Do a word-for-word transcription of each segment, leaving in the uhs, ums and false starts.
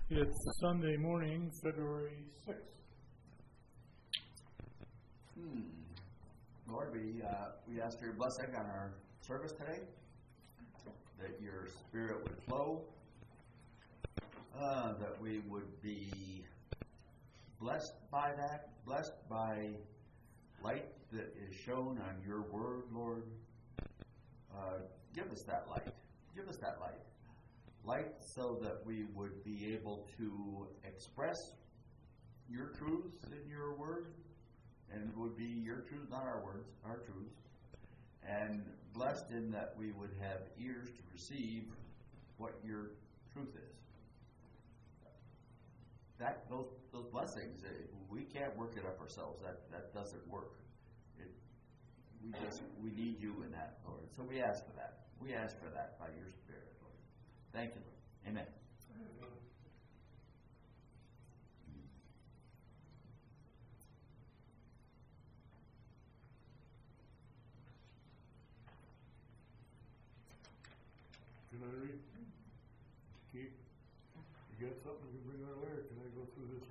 It's Sunday morning, February sixth. Hmm. Lord, we uh, we ask for your blessing on our service today, that your Spirit would flow, uh, that we would be blessed by that, blessed by light that is shown on your word, Lord. Uh, give us that light. Give us that light. Light so that we would be able to express your truths in your word, and it would be your truth, not our words, our truths. And blessed in that we would have ears to receive what your truth is. That those those blessings, we can't work it up ourselves. That that doesn't work. It, we just we need you in that, Lord. So we ask for that. We ask for that by your Spirit, Lord. Thank you, Lord. Amen. Can I read? Keith, you got something you bring our way, or can I go through this?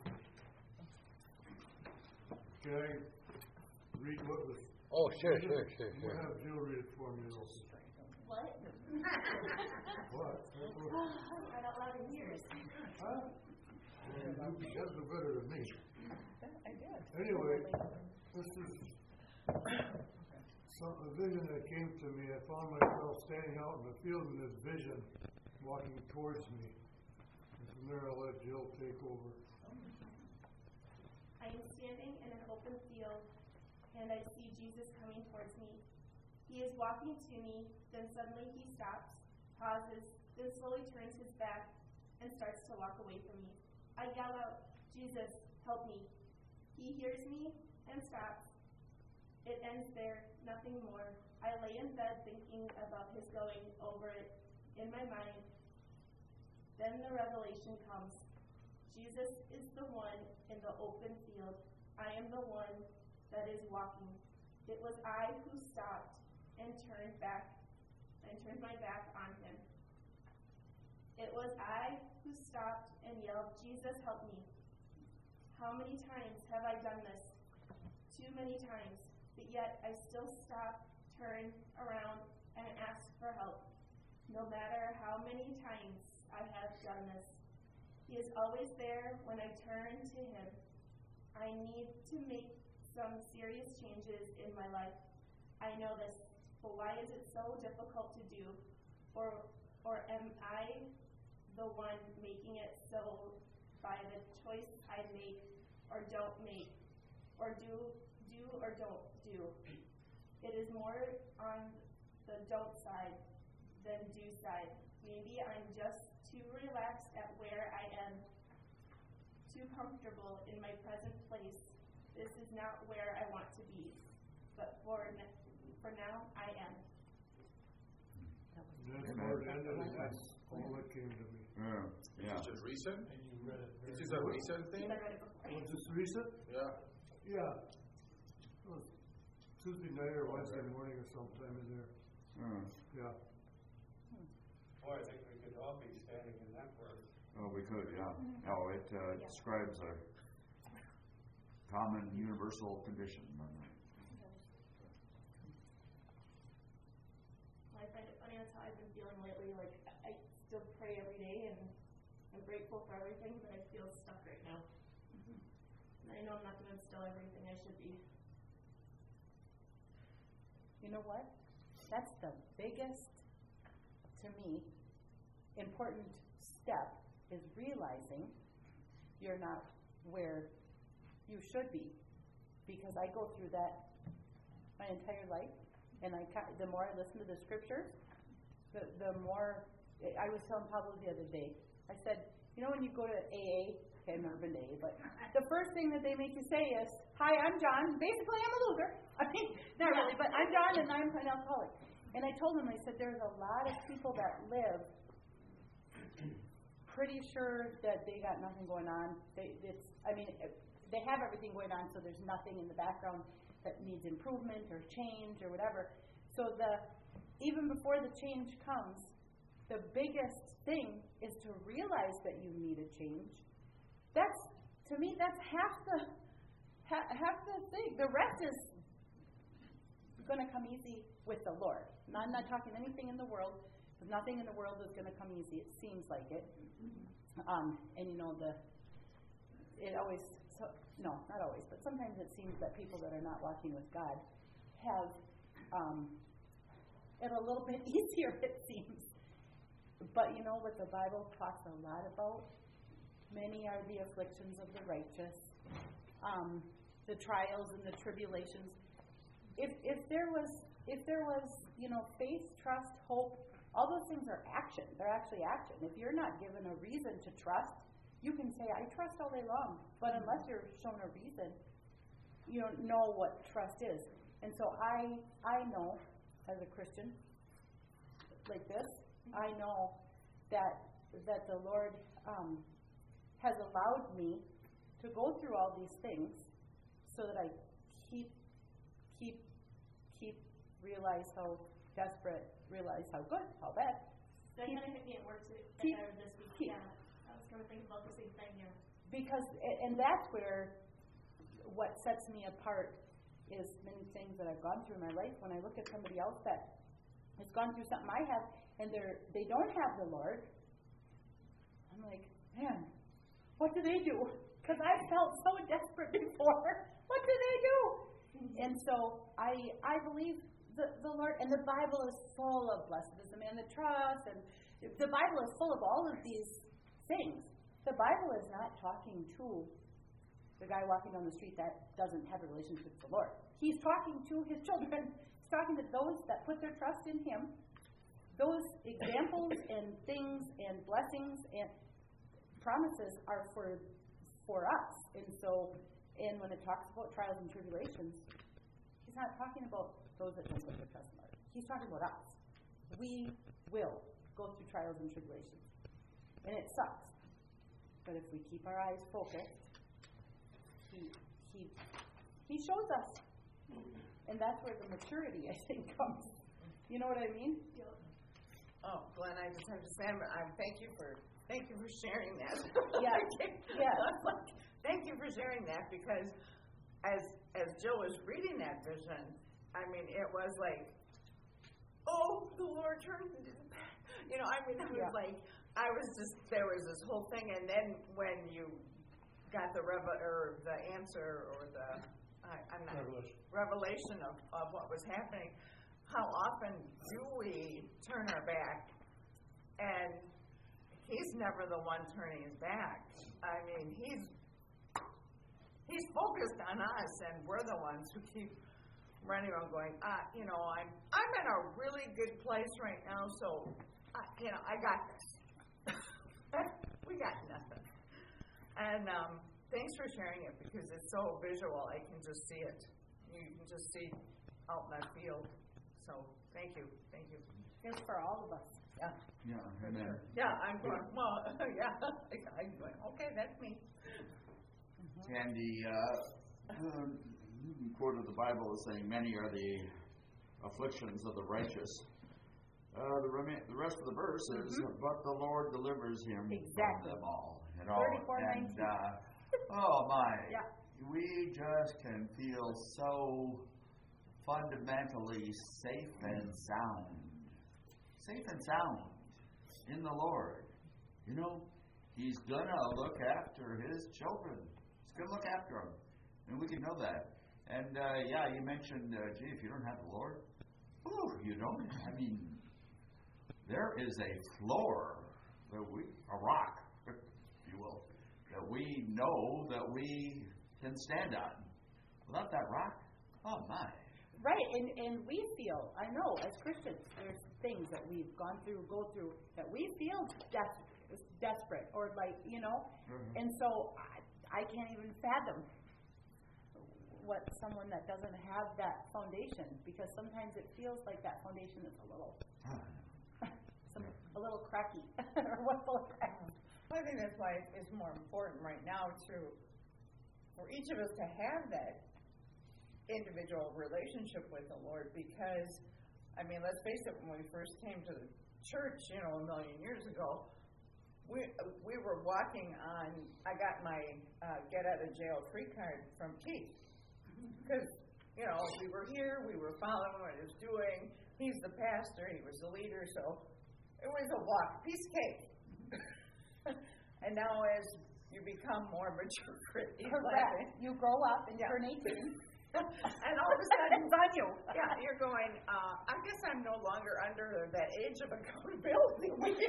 Can I read what was? Oh, sure, sure, sure, I'm sure. going to have Jill read it for me. What? What? I don't love in years. Huh? Well, you guys are better than me. I did. Anyway, this is some, a vision that came to me. I found myself standing out in the field in this vision, walking towards me. And from there, I'll let Jill take over. I am standing in an open field, and I see Jesus coming towards me. He is walking to me, then suddenly he stops, pauses, then slowly turns his back and starts to walk away from me. I yell out, "Jesus, help me." He hears me and stops. It ends there, nothing more. I lay in bed thinking about his going over it in my mind. Then the revelation comes. Jesus is the one in the open field. I am the one that is walking. It was I who stopped and turned back and turned my back on him. It was I who stopped and yelled, "Jesus, help me." How many times have I done this? Too many times. But yet I still stop, turn around, and ask for help. No matter how many times I have done this, he is always there when I turn to him. I need to make some serious changes in my life. I know this, but why is it so difficult to do? Or, or am I the one making it so by the choice I make or don't make, or do do or don't do? It is more on the don't side than do side. Maybe I'm just too relaxed at where I am, too comfortable in my present place. This is not where I want to be, but for for now, I am. That's where it ended, and that's all that came to me. Uh, yeah. Is this recent? And you read it. Is this a recent thing? I read it before. Was this recent? Yeah. Yeah. It was Tuesday night or Wednesday morning or sometime in there. Uh, Yeah. Boy, I think we could all be standing in that word. oh, we could, yeah. Oh, it uh, Yeah. describes a common universal condition. I find it funny, that's how I've been feeling lately. Like, I still pray every day, and I'm grateful for everything, but I feel stuck right now. Mm-hmm. And I know I'm not doing still everything I should be. You know what? That's the biggest, to me, important step, is realizing you're not where you should be. Because I go through that my entire life, and I the more I listen to the scriptures, the, the more, I was telling Pablo the other day, I said, you know when you go to A A, okay, I've never been to A A, but the first thing that they make you say is, "Hi, I'm John. Basically, I'm a loser." I mean, not really, but I'm John and I'm an alcoholic. And I told him, I said, there's a lot of people that live pretty sure that they got nothing going on. They, it's, I mean, they have everything going on, so there's nothing in the background that needs improvement or change or whatever. So the even before the change comes, the biggest thing is to realize realize that you need a change. That's, to me, that's half the ha- half the thing. The rest is going to come easy with the Lord. Now, I'm not talking anything in the world, because nothing in the world is going to come easy. It seems like it. Um, and you know, the it always, so, no, not always, but sometimes it seems that people that are not walking with God have um, it a little bit easier, it seems. But you know what the Bible talks a lot about? Many are the afflictions of the righteous, um, the trials and the tribulations. If if there was if there was you know faith, trust, hope, all those things are action. They're actually action. If you're not given a reason to trust, you can say I trust all day long, but unless you're shown a reason, you don't know what trust is. And so I I know as a Christian like this, I know that that the Lord um, has allowed me to go through all these things so that I keep, keep, keep, realize how desperate, realize how good, how bad. That Keep- kind of hit me at work too, keep- uh, this week. keep- Yeah, I was kind of thinking about the same thing. Yeah. Because, a- and that's where what sets me apart is many things that I've gone through in my life. When I look at somebody else that has gone through something I have, and they're they don't have the Lord, I'm like, man, what do they do? Because I felt so desperate before. What do they do? And so I I believe the, the Lord, and the Bible is full of blessed is the man that trusts, and the Bible is full of all of these things. The Bible is not talking to the guy walking down the street that doesn't have a relationship with the Lord. He's talking to his children. He's talking to those that put their trust in Him. Those examples and things and blessings and promises are for for us. And so, and when it talks about trials and tribulations, He's not talking about those that don't put their trust in the Lord. He's talking about us. We will go through trials and tribulations. And it sucks. But if we keep our eyes focused, He He He shows us. And that's where the maturity, I think, comes. You know what I mean? Oh, Glenn, I just have to say, I'm, I'm thank you for thank you for sharing that. Yeah, yeah. Thank you for sharing that, because as as Jill was reading that vision, I mean, it was like, oh, the Lord turned, you know, I mean, it was Yeah. like, I was just, there was this whole thing, and then when you got the rev or the answer or the, I, I'm not Revelation. revelation of, of what was happening, how often do we turn our back? And He's never the one turning his back. I mean, he's he's focused on us, and we're the ones who keep running around going, ah, you know, I'm I'm in a really good place right now, so I, you know, I got this. We got nothing. And um, thanks for sharing it, because it's so visual. I can just see it. You can just see out in that field. So thank you, thank you. It's for all of us. Yeah. Yeah, and then Yeah, I'm going, well, yeah, I'm going, okay, that's me. Candy uh, um, quoted the Bible as saying, "Many are the afflictions of the righteous." Uh, the, rem- the rest of the verse is, Mhm. "But the Lord delivers him Exactly. from them all." You know, thirty-four and nineteen. uh, oh my, Yeah. we just can feel so fundamentally safe and sound, safe and sound in the Lord. You know, He's gonna look after His children. He's gonna look after them, and we can know that. And uh, yeah, you mentioned, uh, gee, if you don't have the Lord, whew, you don't. I mean, there is a floor that we, a rock, if you will, that we know that we can stand on. Without that rock, oh my. Right, and, and we feel, I know, as Christians, there's things that we've gone through, go through, that we feel des- desperate, or like, you know, Mhm. and so I, I can't even fathom what someone that doesn't have that foundation, because sometimes it feels like that foundation is a little, some, a little cracky, or what's a little cracky. Well, I think that's why it's more important right now to, for each of us to have that individual relationship with the Lord, because, I mean, let's face it, when we first came to the church, you know, a million years ago, we we walking on, I got my uh, get out of jail free card from Keith. Because, you know, we were here, we were following what he was doing. He's the pastor, he was the leader, so it was a walk, piece of cake. And now as you become more mature, correct. You grow up and yeah. turn eighteen. And all of a sudden, it's on you. Yeah, you're going, uh, I guess I'm no longer under that age of accountability.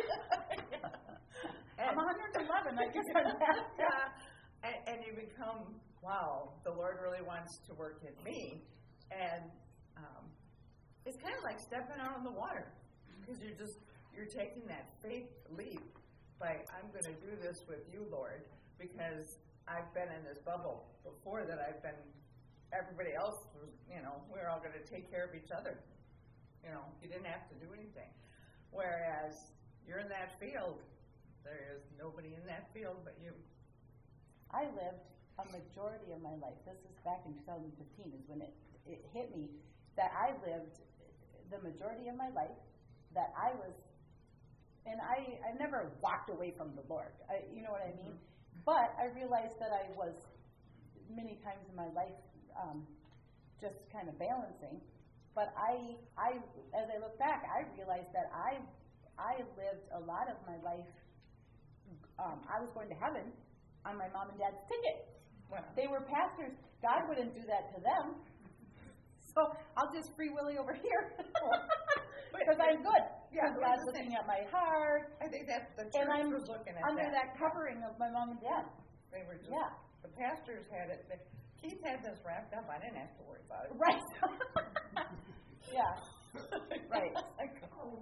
I'm one hundred eleven, I guess I'm that. Yeah, and, and you become, wow, the Lord really wants to work in me. And um, it's kind of like stepping out on the water, because you're just, you're taking that faith leap by, I'm going to do this with you, Lord, because I've been in this bubble before that I've been. Everybody else was, you know, we we're all going to take care of each other. You know, you didn't have to do anything. Whereas you're in that field, there is nobody in that field but you. I lived a majority of my life. This is back in two thousand fifteen is when it, it hit me that I lived the majority of my life that I was, and I, I never walked away from the Lord. I, you know what I mean? Mm-hmm. But I realized that I was many times in my life Um, just kind of balancing, but I, I, as I look back, I realized that I, I lived a lot of my life. Um, I was going to heaven on my mom and dad's ticket. Wow. They were pastors. God wouldn't do that to them, so I'll just free willy over here because I'm good. Yeah, God's looking at my heart. I think that's the church and I'm was looking at under that. that covering of my mom and dad. They were just, yeah. The pastors had it. They, Keith had this wrapped up. I didn't have to worry about it. Right. Yeah. Right. Like, oh,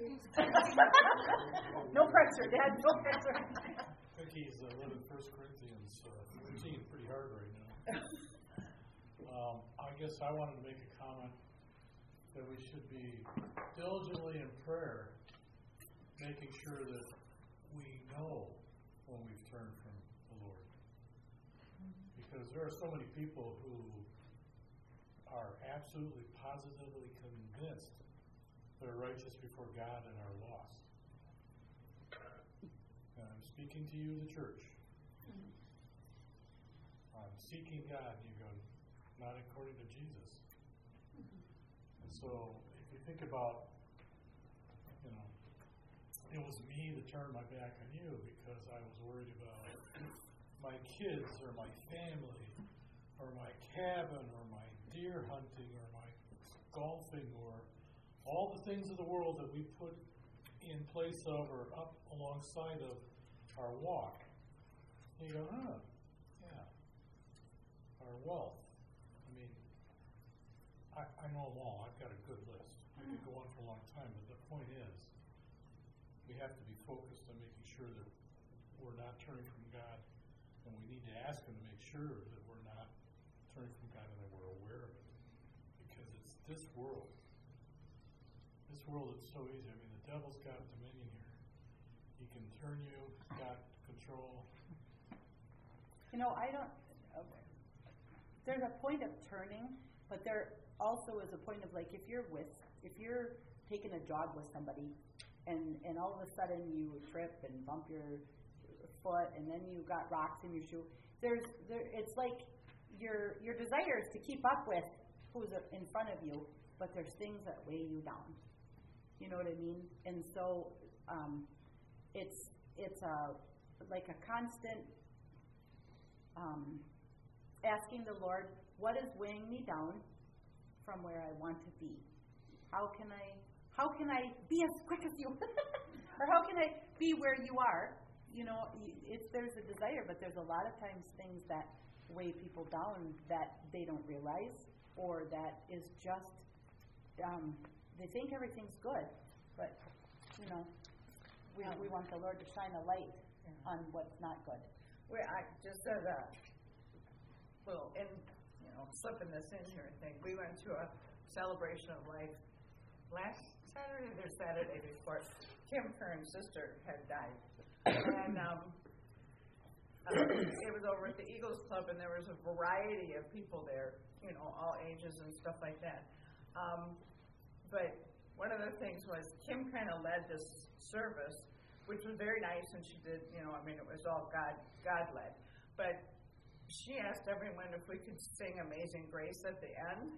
no pressure, Dad. No pressure. Vicky's uh, living First Corinthians uh, thirteen pretty hard right now. Um, I guess I wanted to make a comment that we should be diligently in prayer, making sure that we know when we've turned from the Lord. Because there are so many people who are absolutely positively convinced they're righteous before God and are lost. And I'm speaking to you, the church. I'm seeking God, and you go, not according to Jesus. And so, if you think about, you know, it was me that turned my back on you because I was worried about my kids or my family or my cabin or my deer hunting or my golfing or all the things of the world that we put in place of or up alongside of our walk. And you go, huh, yeah. Our wealth. I mean, I, I know them all. I've got a good list. I could go on for a long time, but the point is, we have to be focused on making sure that we're not turning from God, and we need to ask Him to make sure that we're not turning from God and that we're aware of it. Because it's this world. This world is so easy. I mean, the devil's got dominion here. He can turn you, he's got control. You know, I don't. Okay. There's a point of turning, but there also is a point of like if you're with, if you're taking a jog with somebody, and and all of a sudden you trip and bump your foot, and then you got rocks in your shoe. There's there. It's like your your desire is to keep up with who's in front of you, but there's things that weigh you down. You know what I mean? And so um, it's it's a like a constant um, asking the Lord, what is weighing me down from where I want to be? How can I how can I be as quick as you? Or how can I be where you are? You know, it's, there's a desire, but there's a lot of times things that weigh people down that they don't realize, or that is just um, they think everything's good, but you know, we Um, we want the Lord to shine a light yeah. on what's not good. Well, I just as a little, in you know, slipping this in here thing. We went to a celebration of life last Saturday or Saturday before. Kim Kern's sister had died, and um, uh, it was over at the Eagles Club, and there was a variety of people there, you know, all ages and stuff like that. Um, but one of the things was Kim kind of led this service, which was very nice, and she did, you know, I mean, it was all God, God-led. But she asked everyone if we could sing Amazing Grace at the end.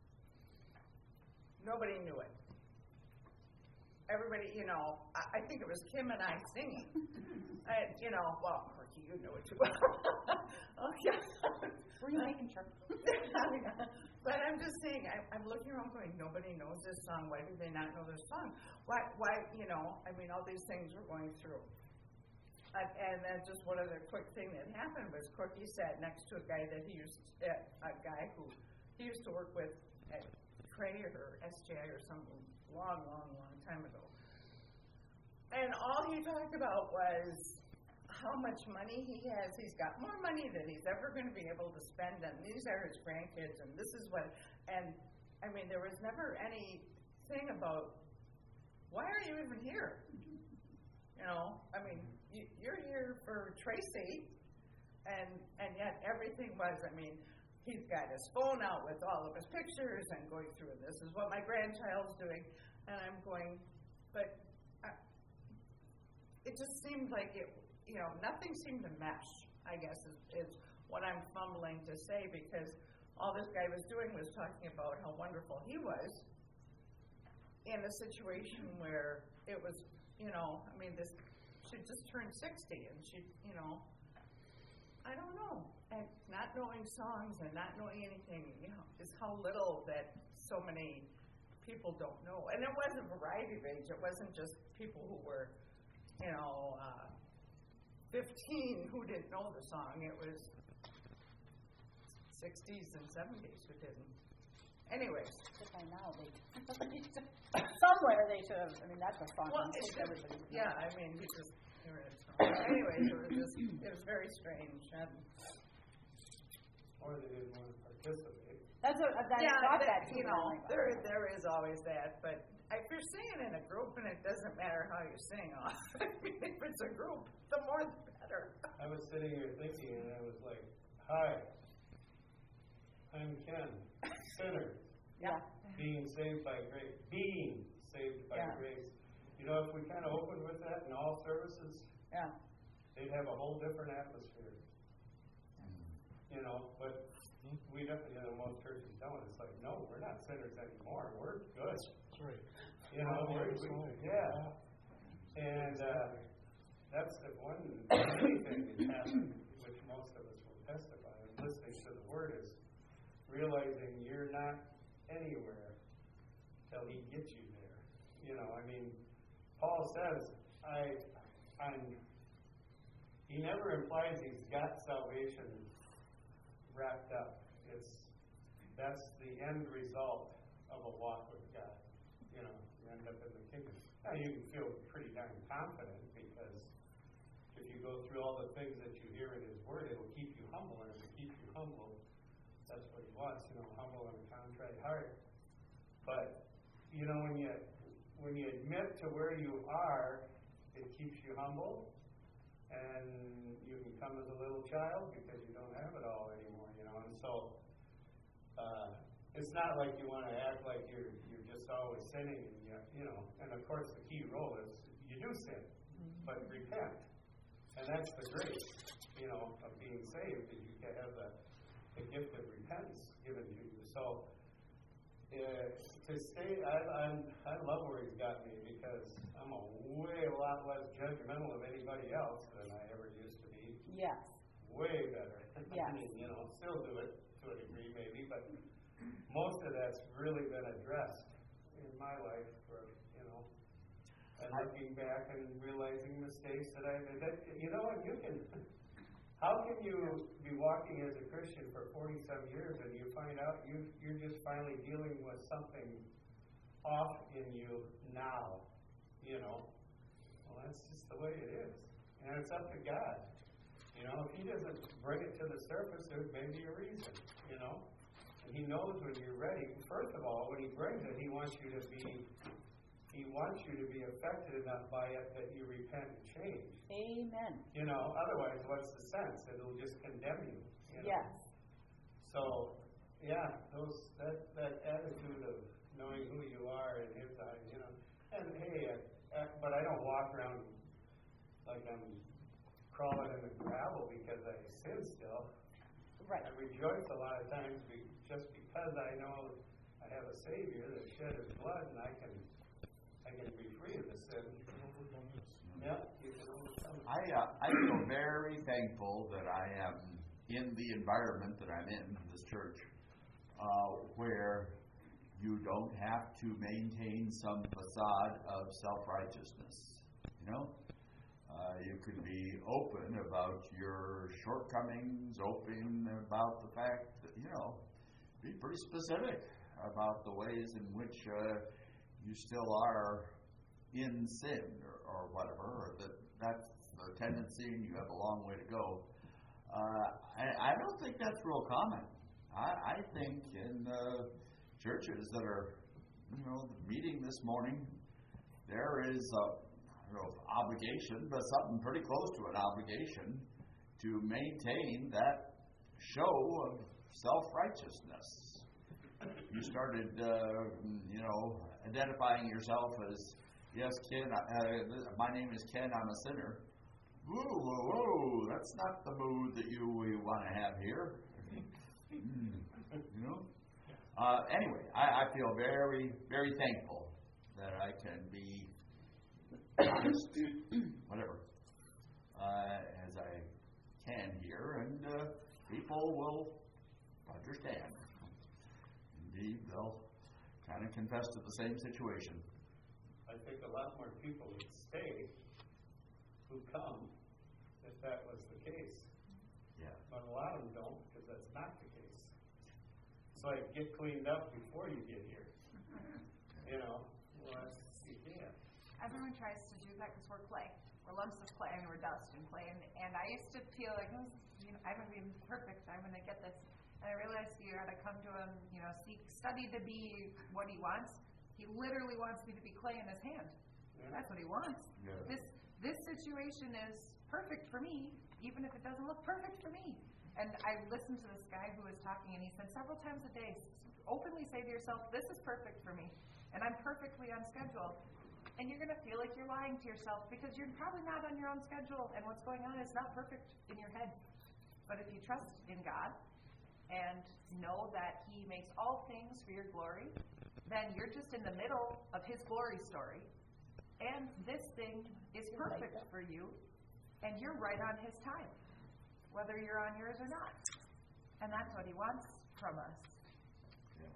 Nobody knew it. Everybody, you know, I, I think it was Kim and I singing. And, you know, well, Corky, you know it too well. Okay. Were you making sure? But I'm just saying, I, I'm looking around going, nobody knows this song. Why do they not know this song? Why, why, you know, I mean, all these things we're going through. And, and then just one other quick thing that happened was Corky sat next to a guy that he used, uh, a guy who he used to work with at Cray or S J I or something long, long, long time ago. And all he talked about was how much money he has. He's got more money than he's ever going to be able to spend, and these are his grandkids, and this is what, and I mean, there was never anything about, why are you even here? You know, I mean, you, you're here for Tracy, and and yet everything was, I mean, he's got his phone out with all of his pictures and going through, and this is what my grandchild's doing, and I'm going, but I, it just seemed like it, you know, nothing seemed to mesh, I guess, is, is what I'm fumbling to say, because all this guy was doing was talking about how wonderful he was in a situation where it was, you know, I mean, this, she just turned sixty, and she, you know, I don't know, and not knowing songs and not knowing anything, you know, is how little that so many people don't know. And it wasn't variety of age. It wasn't just people who were, you know, uh, fifteen who didn't know the song. It was sixties and seventies who didn't. Anyways. If I know, they somewhere they should have. I mean, that's a song. Well, it's everybody. Yeah, I mean, he just. Anyways, it was just, it was very strange. And Or they didn't want to participate. That's what that, yeah, got that, that you too, know, like, there oh. there is always that. But if you're singing in a group, and it doesn't matter how you sing, I mean, if it's a group, the more the better. I was sitting here thinking, and I was like, hi, I'm Ken, sinner, Yeah. being saved by grace. Being saved by Yeah. grace. You know, if we kind of opened with that in all services, Yeah. they'd have a whole different atmosphere. You know, but we definitely, you know, most churches don't. It's like, no, we're not sinners anymore. We're good. That's right. You know, Oh, we're, that's we, right. yeah. And uh, that's the one thing that happened, which most of us will testify, and listening to the Word is realizing you're not anywhere till He gets you there. You know, I mean, Paul says, I, I'm, he never implies he's got salvation wrapped up. It's, that's the end result of a walk with God. You know, you end up in the kingdom. Now, you can feel pretty darn confident, because if you go through all the things that you hear in His Word, it'll keep you humble, and if it keeps you humble, that's what He wants, you know, humble and a contrite heart. But, you know, when you when you admit to where you are, it keeps you humble, and you can come as a little child because you don't have it all anymore, you know. And so, uh, it's not like you want to act like you're you're just always sinning, and you, you know. And of course, the key role is you do sin, mm-hmm. but repent, and that's the grace, you know, of being saved, is you can have the the gift of repentance given to you. So, uh, to stay, I, I'm I love where He's got me, because I'm a way a lot less judgmental of anybody else than I ever used to be. Yes. Way better. Yes. I mean, you know, still do it to a degree maybe, but most of that's really been addressed in my life, for, you know, and looking back and realizing mistakes that I made. That, you know what, you can, how can you be walking as a Christian for forty-some years and you find out you, you're just finally dealing with something off in you now, you know? Well, that's just the way it is. And it's up to God. You know, if He doesn't bring it to the surface, there may be a reason, you know? And He knows when you're ready. First of all, when He brings it, He wants you to be He wants you to be affected enough by it that you repent and change. Amen. You know, otherwise, what's the sense? It'll just condemn you. You know? Yes. So, yeah, those that that attitude of knowing who you are in His eyes, you know. And hey, I, I, but I don't walk around like I'm crawling in the gravel because I sin still. Right. I rejoice a lot of times be, just because I know I have a Savior that shed His blood, and I can I can be free of the sin. Yeah, you can overcome it. I uh, I feel very thankful that I am in the environment that I'm in, this church, uh, where you don't have to maintain some facade of self-righteousness. You know, uh, you can be open about your shortcomings, open about the fact that, you know, be pretty specific about the ways in which uh, you still are in sin or, or whatever, or that that's the tendency and you have a long way to go. Uh, I, I don't think that's real common. I, I think in uh, churches that are, you know, meeting this morning, there is a, I don't know if obligation, but something pretty close to an obligation to maintain that show of self-righteousness. You started, uh, you know, identifying yourself as, yes, Ken, uh, my name is Ken, I'm a sinner. Whoa, whoa, whoa, that's not the mood that you we want to have here. Mm, you know? Uh, anyway, I, I feel very, very thankful that I can be honest, whatever, uh, as I can here, and uh, people will understand. Indeed, they'll kind of confess to the same situation. I think a lot more people would stay who come if that was the case. Yeah. But a lot of them don't, because that's not the case. So I get cleaned up before you get here. You know, well, you can't. Everyone tries to do that because we're clay. We're lumps of clay and we're dust and clay. And, and I used to feel like, oh, you know, I'm going to be perfect. I'm going to get this. And I realized you got to come to him, you know, seek, study to be what he wants. He literally wants me to be clay in his hand. Yeah. That's what he wants. Yeah. This this situation is perfect for me, even if it doesn't look perfect for me. And I listened to this guy who was talking, and he said several times a day, openly say to yourself, this is perfect for me, and I'm perfectly on schedule. And you're going to feel like you're lying to yourself because you're probably not on your own schedule, and what's going on is not perfect in your head. But if you trust in God and know that He makes all things for your glory, then you're just in the middle of His glory story, and this thing is perfect for you, and you're right on His time, whether you're on yours or not. And that's what He wants from us. Yeah.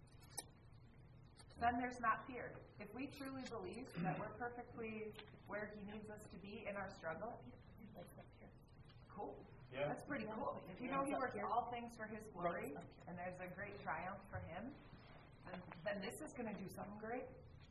Then there's not fear. If we truly believe that we're perfectly where He needs us to be in our struggle, cool. Yeah. That's pretty cool. If you know He works all things for His glory, and there's a great triumph for Him, then, then this is going to do something great.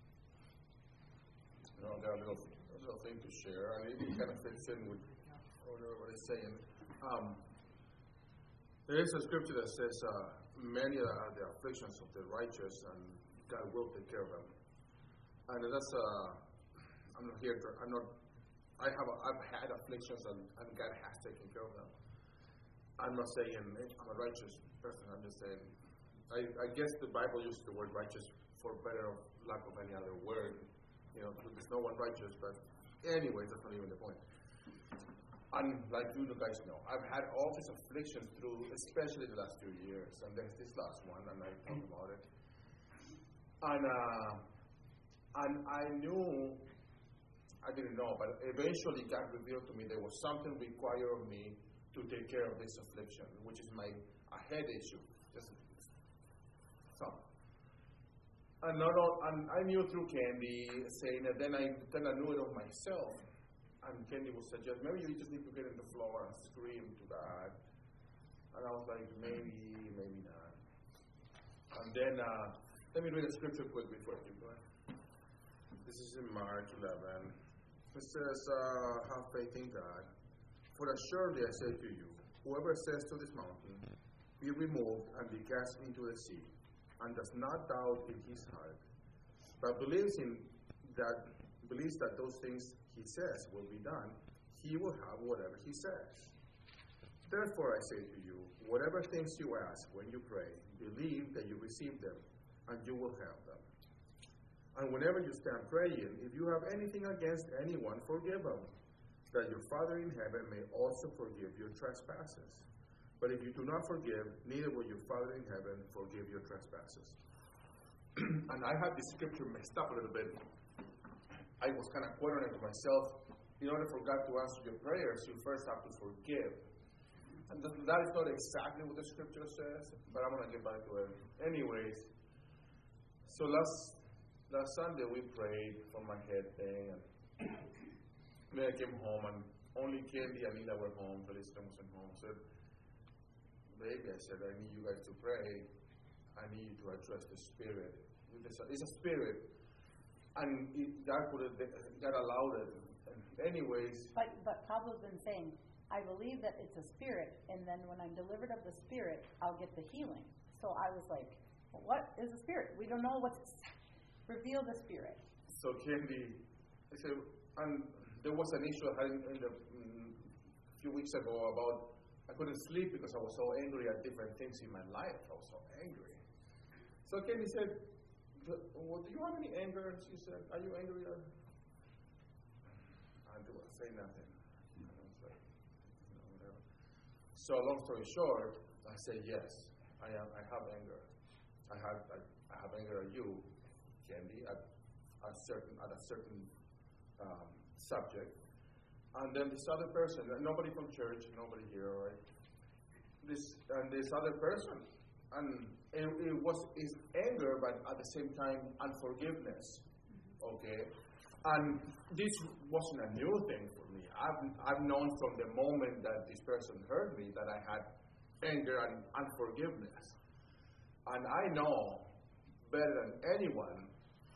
You know, I got a little, a little thing to share, and it kind of fits in with what everybody's saying. Um, there is a scripture that says, uh, many are the afflictions of the righteous, and God will take care of them. And that's, uh, I'm not here, to, I'm not, I have, a, I've had afflictions, and, and God has taken care of them. I'm not saying I'm a righteous person, I'm just saying, I, I guess the Bible uses the word righteous for better or lack of any other word. You know, there's no one righteous, but anyways, that's not even the point. And like you guys know, I've had all these afflictions through, especially the last few years, and there's this last one, and I talk about it. And uh, and I knew, I didn't know, but eventually God revealed to me there was something required of me to take care of this affliction, which is my a head issue, just some. And, not all, and I knew through Candy saying that, then I then I knew it of myself. And Candy would suggest, maybe you just need to get on the floor and scream to God. And I was like, maybe, maybe not. And then, uh, let me read a scripture quick before I keep going. This is in Mark eleven. It says, uh, have faith in God. For assuredly I say to you, whoever says to this mountain, be removed and be cast into the sea, and does not doubt in his heart, but believes in that believes that those things he says will be done, he will have whatever he says. Therefore I say to you, whatever things you ask when you pray, believe that you receive them, and you will have them. And whenever you stand praying, if you have anything against anyone, forgive them, that your Father in heaven may also forgive your trespasses. But if you do not forgive, neither will your Father in heaven forgive your trespasses. And I had this scripture messed up a little bit. I was kind of quoting it to myself. In order for God to answer your prayers, you first have to forgive. And th- that is not exactly what the scripture says, but I'm going to get back to it. Anyways, so last last Sunday we prayed for my head thing, and then I came home, and only Candy and Nina were home. Felicita wasn't home. I said, baby, I said, I need you guys to pray. I need you to address the spirit. It's a spirit, and it, God could have, God allowed it. And anyways, But but Pablo's been saying, I believe that it's a spirit, and then when I'm delivered of the spirit, I'll get the healing. So I was like, well, what is a spirit? We don't know what's reveal the spirit. So Candy, I said, and there was an issue I had in, in the, mm, a few weeks ago about I couldn't sleep because I was so angry at different things in my life. I was so angry. So Candy said, well, do you have any anger? She said, are you angry? I do. I say nothing. I was like, you know, whatever. So long story short, I said, yes, I am. I have anger. I have. I, I have anger at you, Candy, at a certain at a certain um, subject. And then this other person, nobody from church, nobody here, right? This and this other person, and it, it was his anger, but at the same time unforgiveness. Okay, and this wasn't a new thing for me. I've I've known from the moment that this person heard me that I had anger and unforgiveness, and I know better than anyone,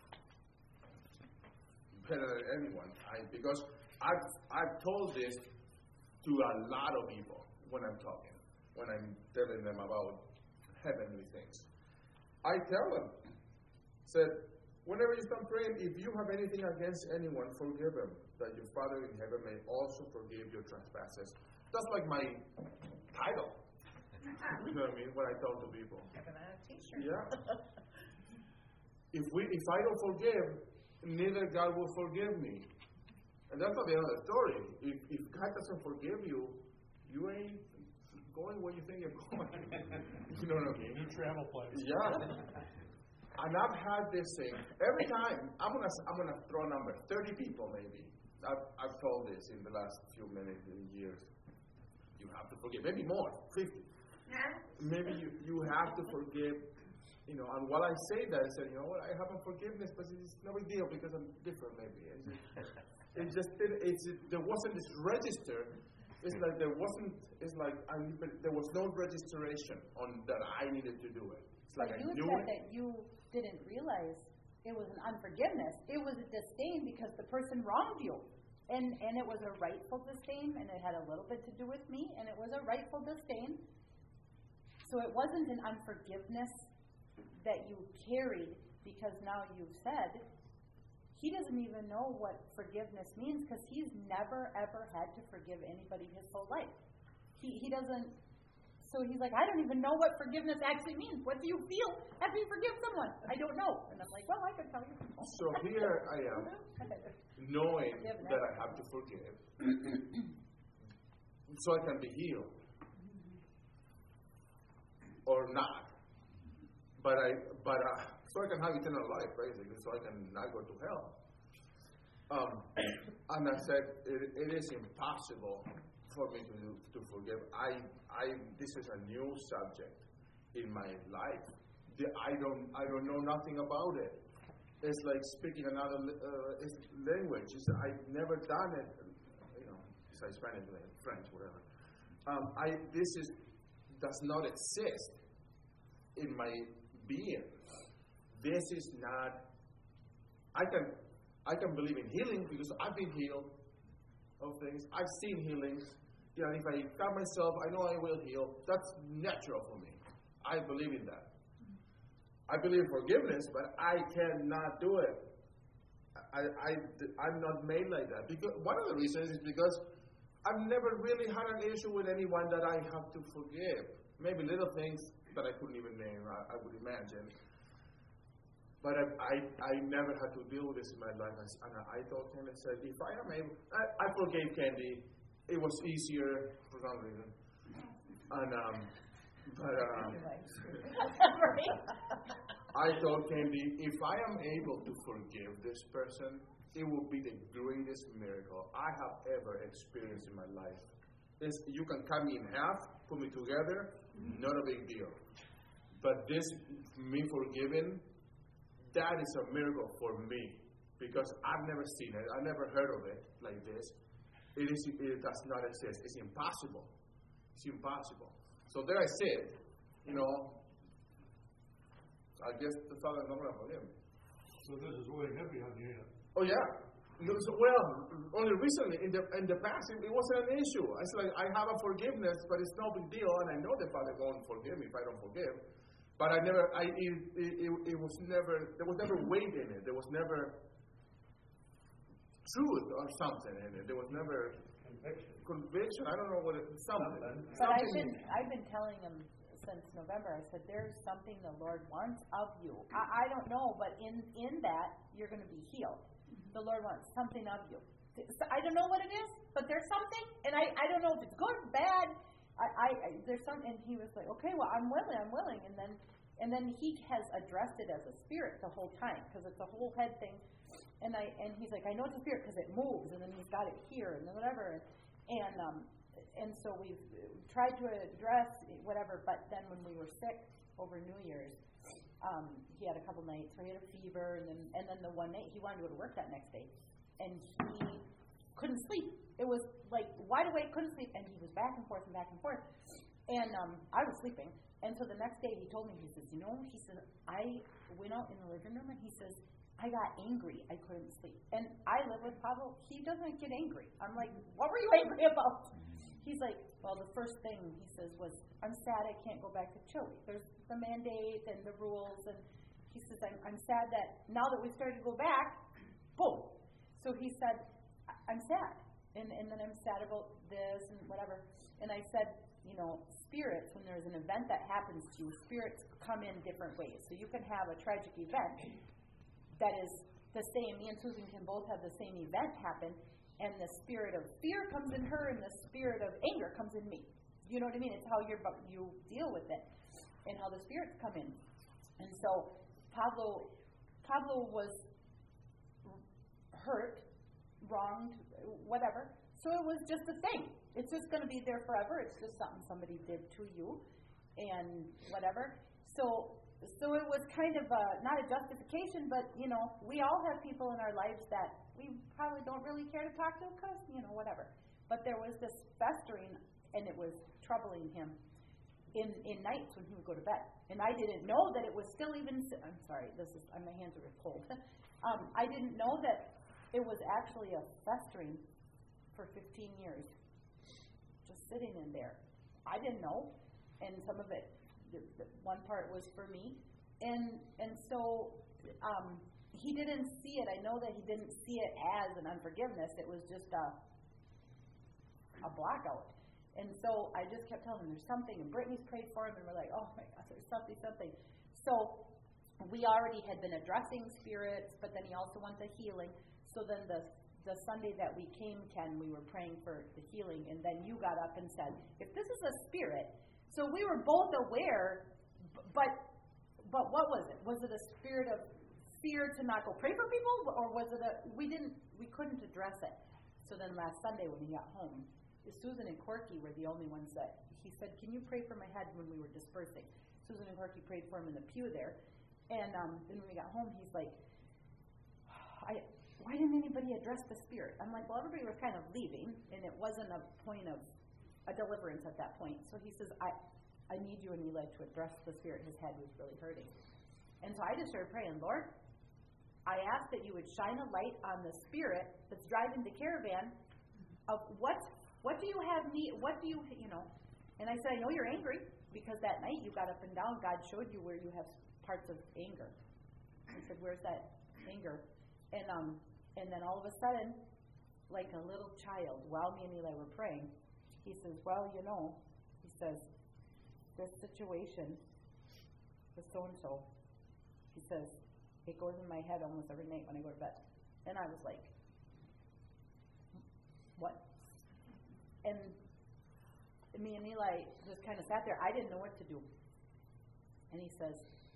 better than anyone, I because. I've, I've told this to a lot of people when I'm talking, when I'm telling them about heavenly things. I tell them, said, whenever you start praying, if you have anything against anyone, forgive them, that your Father in heaven may also forgive your trespasses. That's like my title. You know what I mean? When I tell to people. Having a t-shirt. Yeah. If we, if I don't forgive, neither God will forgive me. And that's not the end of the story. If, if God doesn't forgive you, you ain't going where you think you're going. You know what I mean? New travel plans. Yeah. And I've had this thing every time. I'm gonna I'm gonna throw a number. Thirty people maybe. I've I've told this in the last few minutes years. You have to forgive. Maybe more. Fifty. Maybe you, you have to forgive. You know, and while I say that, I said, you know what, I have unforgiveness, but it's no big deal because I'm different. Maybe. It's just, It just didn't, it's, it, there wasn't this register. It's like there wasn't, it's like I, there was no registration on that I needed to do it. It's like But I you knew said it. that you didn't realize it was an unforgiveness. It was a disdain because the person wronged you. And and it was a rightful disdain, and it had a little bit to do with me, and it was a rightful disdain. So it wasn't an unforgiveness that you carried because now you've said. He doesn't even know what forgiveness means because he's never, ever had to forgive anybody his whole life. He he doesn't, so he's like, I don't even know what forgiveness actually means. What do you feel after you forgive someone? I don't know. And I'm like, well, I can tell you. So here I am, knowing that I have to forgive, so I can be healed. Or not. But I, but uh, so I can have eternal life, basically, so I can not go to hell. Um, and I said, it, it is impossible for me to to forgive. I, I, this is a new subject in my life. The, I don't, I don't know nothing about it. It's like speaking another uh, it's language. It's, I've never done it. You know, besides Spanish, French, whatever. Um, I, this is does not exist in my being. This is not. I can, I can believe in healing because I've been healed of things. I've seen healings. You know, if I cut myself, I know I will heal. That's natural for me. I believe in that. I believe in forgiveness, but I cannot do it. I, I, I'm not made like that. Because one of the reasons is because I've never really had an issue with anyone that I have to forgive. Maybe little things that I couldn't even name, I, I would imagine. But I, I, I never had to deal with this in my life. And I told him, I said, if I am able, I, I forgave Candy. It was easier for some reason. And, um, but, um, I told Candy, if I am able to forgive this person, it will be the greatest miracle I have ever experienced in my life. It's, you can cut me in half, put me together, not a big deal. But this, me forgiving, that is a miracle for me, because I've never seen it. I've never heard of it like this. It is. It does not exist. It's impossible. It's impossible. So there I sit, you know. I guess the Father is not going to forgive me. So this is weighing heavy on you. Oh yeah. Well, only recently in the in the past it, it wasn't an issue. It's like I have a forgiveness, but it's no big deal, and I know the Father won't forgive me if I don't forgive. But I never, I, it, it, it was never, there was never weight in it. There was never truth or something in it. There was never Conviction. conviction. I don't know what it, something. Something. But I've something. been, I've been telling him since November, I said, there's something the Lord wants of you. I, I don't know, but in, in that, you're going to be healed. The Lord wants something of you. So I don't know what it is, but there's something, and I, I don't know if it's good, bad. I, I, I there's some, and he was like, okay, well, I'm willing, I'm willing, and then, and then he has addressed it as a spirit the whole time, because it's a whole head thing, and I, and he's like, I know it's a spirit because it moves, and then he's got it here, and then whatever, and, and um, and so we've tried to address whatever, but then when we were sick over New Year's, um, he had a couple nights where he had a fever, and then, and then the one night he wanted to go to work that next day, and he couldn't sleep. It was like wide awake, couldn't sleep, and he was back and forth and back and forth. And um, I was sleeping. And so the next day he told me, he says, you know, he says, I went out in the living room and he says, I got angry. I couldn't sleep. And I live with Pablo. He doesn't get angry. I'm like, what were you angry about? He's like, well, the first thing he says was, I'm sad I can't go back to Chile. There's the mandate and the rules. And he says, I'm, I'm sad that now that we started to go back, boom. So he said, I'm sad. And, and then I'm sad about this and whatever. And I said, you know, spirits, when there's an event that happens to you, spirits come in different ways. So you can have a tragic event that is the same. Me and Susan can both have the same event happen, and the spirit of fear comes in her, and the spirit of anger comes in me. You know what I mean? It's how you're, you deal with it, and how the spirits come in. And so Pablo, Pablo was hurt, wronged, whatever. So it was just a thing. It's just going to be there forever. It's just something somebody did to you, and whatever. So, so it was kind of a, not a justification, but you know, we all have people in our lives that we probably don't really care to talk to because you know whatever. But there was this festering, and it was troubling him in in nights when he would go to bed. And I didn't know that it was still even. I'm sorry, this is my hands are cold. um, I didn't know that it was actually a festering for fifteen years, just sitting in there. I didn't know, and some of it, the, the one part was for me, and and so um, he didn't see it. I know that he didn't see it as an unforgiveness. It was just a a blackout. And so I just kept telling him there's something, and Brittany's prayed for him, and we're like, oh my gosh, there's something, something. So we already had been addressing spirits, but then he also wanted the healing. So then the the Sunday that we came, Ken, we were praying for the healing, and then you got up and said, if this is a spirit, so we were both aware, but but what was it? Was it a spirit of fear to not go pray for people, or was it a, we didn't, we couldn't address it. So then last Sunday when he got home, Susan and Corky were the only ones that, he said, can you pray for my head when we were dispersing? Susan and Corky prayed for him in the pew there, and um, then when we got home, he's like, I... why didn't anybody address the spirit? I'm like, well, everybody was kind of leaving, and it wasn't a point of a deliverance at that point. So he says, I I need you and Eli to address the spirit. His head was really hurting. And so I just started praying, Lord, I ask that you would shine a light on the spirit that's driving the caravan of what what do you have need, what do you, you know. And I said, I know you're angry because that night you got up and down. God showed you where you have parts of anger. I said, where's that anger? And um, and then all of a sudden, like a little child, while me and Eli were praying, he says, well, you know, he says, this situation with so-and-so, he says, It goes in my head almost every night when I go to bed. And I was like, what? And me and Eli just kind of sat there. I didn't know what to do. And he says,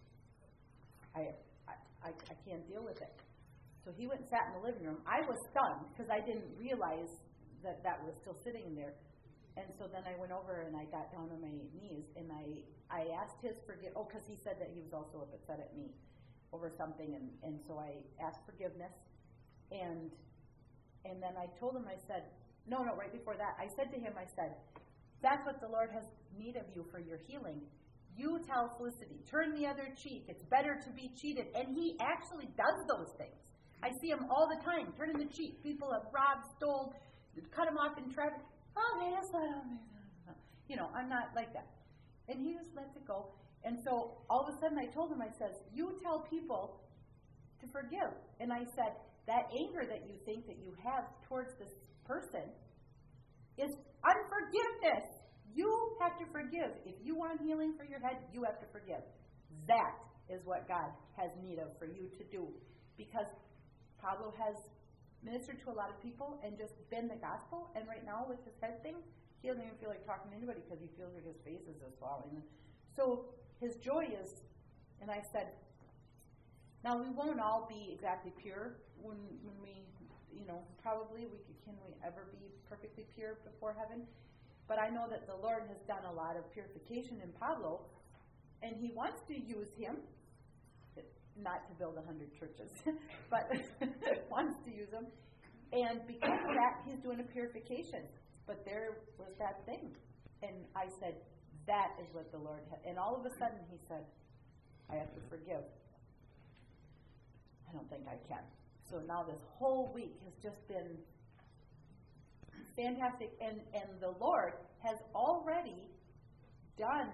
I, I, I can't deal with it. So he went and sat in the living room. I was stunned because I didn't realize that that was still sitting there. And so then I went over and I got down on my knees and I, I asked his forgiveness. Oh, because he said that he was also upset at me over something. And, and so I asked forgiveness. And and then I told him, I said, no, no, right before that, I said to him, I said, that's what the Lord has need of you for your healing. You tell Felicity, turn the other cheek. It's better to be cheated. And he actually does those things. I see him all the time, turning the cheek. People have robbed, stole, cut him off in traffic. Oh, yes, you know, I'm not like that. And he just lets it go. And so all of a sudden I told him, I said, you tell people to forgive. And I said, that anger that you think that you have towards this person is unforgiveness. You have to forgive. If you want healing for your head, you have to forgive. That is what God has need of for you to do. Because Pablo has ministered to a lot of people and just been the gospel. And right now with his head thing, he doesn't even feel like talking to anybody because he feels like his face is just falling. So his joy is, and I said, now we won't all be exactly pure when when we, you know, probably we could, can we ever be perfectly pure before heaven? But I know that the Lord has done a lot of purification in Pablo, and he wants to use him, not to build a hundred churches, but wants to use him. And because of that, he's doing a purification. But there was that thing. And I said, that is what the Lord has. And all of a sudden he said, I have to forgive. I don't think I can. So now this whole week has just been fantastic. And, and the Lord has already done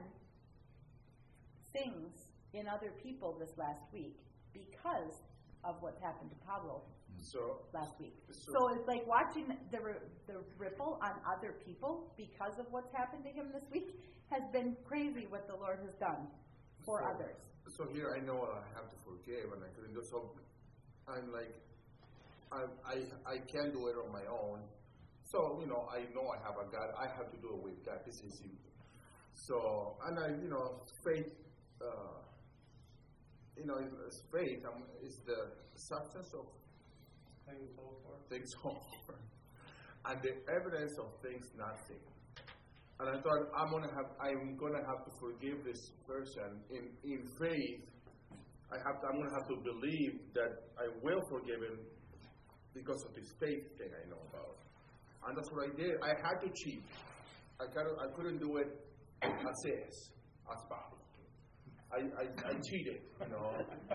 things in other people this last week because of what's happened to Pablo So last week. So, So it's like watching the the ripple on other people because of what's happened to him this week has been crazy what the Lord has done for so, others. So here I know I have to forgive, and I couldn't do so. I'm like, I I I can't do it on my own. So you know, I know I have a God. I have to do it with God. This is easy. So and I, you know, faith. Uh, you know, it's faith um, is the substance of Things hoped for. things hoped for, and the evidence of things not seen. And I thought I'm gonna have I'm gonna have to forgive this person in, in faith. I have to, I'm gonna have to believe that I will forgive him because of this faith thing I know about. And that's what I did. I had to cheat. I couldn't I couldn't do it as is, as Bob. I, I, I cheated, you know.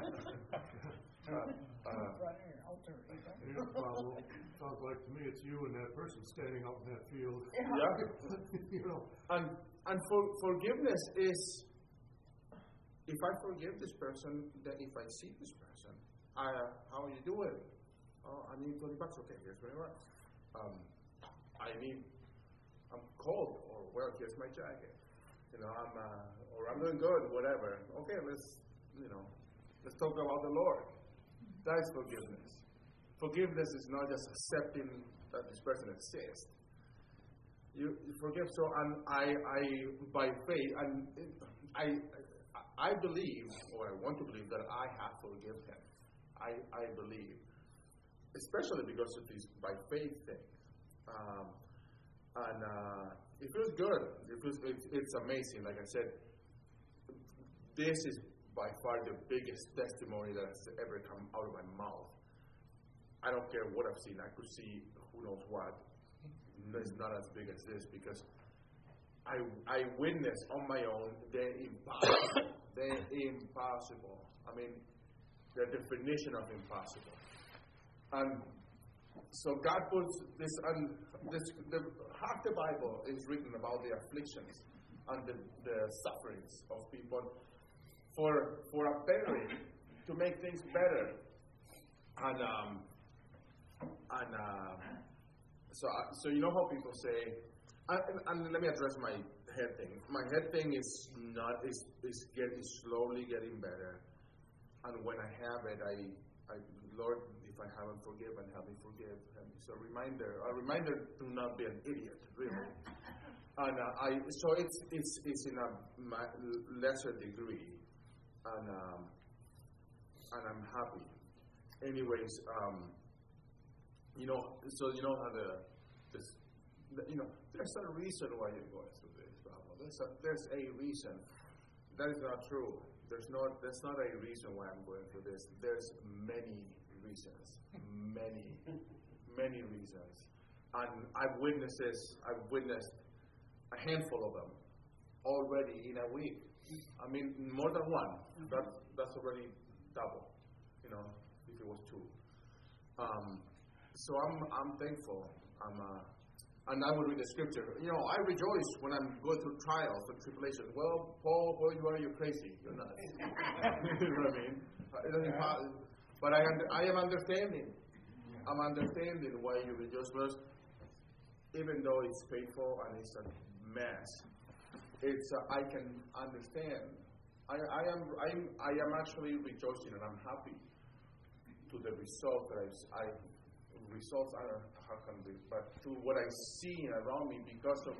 Uh, uh, Yeah, Pablo, sounds like to me it's you and that person standing out in that field. yeah. You know. And and for, forgiveness is, if I forgive this person, then if I see this person, I, how are you doing? Oh, I need twenty bucks. Okay, here's twenty bucks. Um, I need, I'm cold, or well, here's my jacket. You know, I'm, uh, or I'm doing good, whatever. Okay, let's, you know, let's talk about the Lord. That is forgiveness. Forgiveness is not just accepting that this person exists. You, you forgive. So, and I, I, by faith, and I, I believe, or I want to believe that I have forgiven him. I, I believe, especially because of this by faith thing. Um, and uh, it feels good. It feels, it, it's amazing. Like I said, this is by far the biggest testimony that has ever come out of my mouth. I don't care what I've seen. I could see who knows what. It's not as big as this because I I witnessed on my own the impossible. the impossible. I mean, the definition of impossible. And so God puts this, and this the, half the Bible is written about the afflictions and the, the sufferings of people for for a better, to make things better. And um, and uh, so so you know how people say, and, and let me address my head thing. My head thing is not is is getting slowly getting better. and when I have it, I, I Lord, if I haven't forgiven, help me forgive. And it's a reminder, a reminder to not be an idiot, really. And uh, I, so it's it's it's in a ma- lesser degree, and um, and I'm happy. Anyways, um, you know, so you know how the, this, the you know, there's a reason why you're going through this problem. There's a there's a reason. That is not true. There's not that's not a reason why I'm going through this. There's many reasons, many, many reasons, and I've witnessed this. I've witnessed a handful of them already in a week. I mean, more than one. That that's already double. You know, if it was two. Um, so I'm I'm thankful. I'm uh, and I will read the scripture. You know, I rejoice when I'm going through trials and tribulations. Well, Paul, Paul, you are you're crazy. You're nuts. You know what I mean? It doesn't bother- But I under, I am understanding. I'm understanding why you rejoice. Because even though it's painful and it's a mess, it's uh, I can understand. I, I am I'm, I am actually rejoicing and I'm happy to the result that I, I results. I don't know how can be, but to what I see around me because of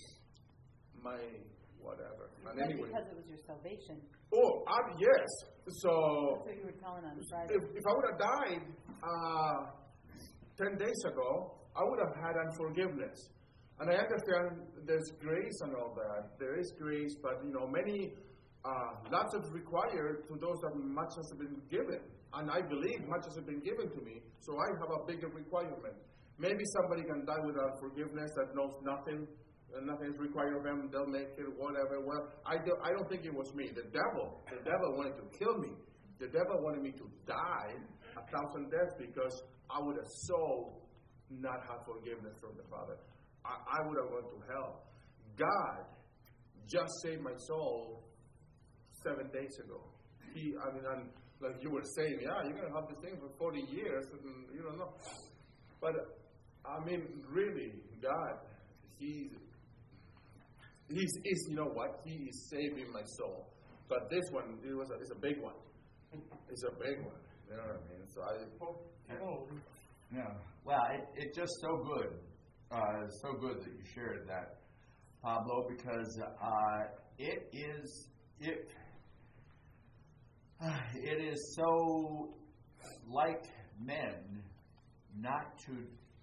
my whatever. And That's anyway, because it was your salvation. oh uh, yes. So That's what you were telling on Friday. if, if I would have died uh, ten days ago, I would have had unforgiveness. And I understand there's grace and all that. There is grace, but you know, many, uh, lots is required to those that much has been given. And I believe much has been given to me, so I have a bigger requirement. Maybe somebody can die without forgiveness that knows nothing, and nothing is required of them, they'll make it, whatever. Well, I, do, I don't think it was me. The devil, the devil wanted to kill me. The devil wanted me to die a thousand deaths because I would have so not have forgiveness from the Father. I, I would have gone to hell. God just saved my soul seven days ago. He, I mean, and like you were saying, yeah, you're going to have this thing for forty years, and you don't know. But, I mean, really, God, He's, He's, is, you know what? He is saving my soul. But this one, it was a, it's a big one. It's a big one. You know what I mean? So I, Oh, Yeah. Well, it, it's just so good, uh, so good that you shared that, Pablo, because uh, it is it uh, it is so like men not to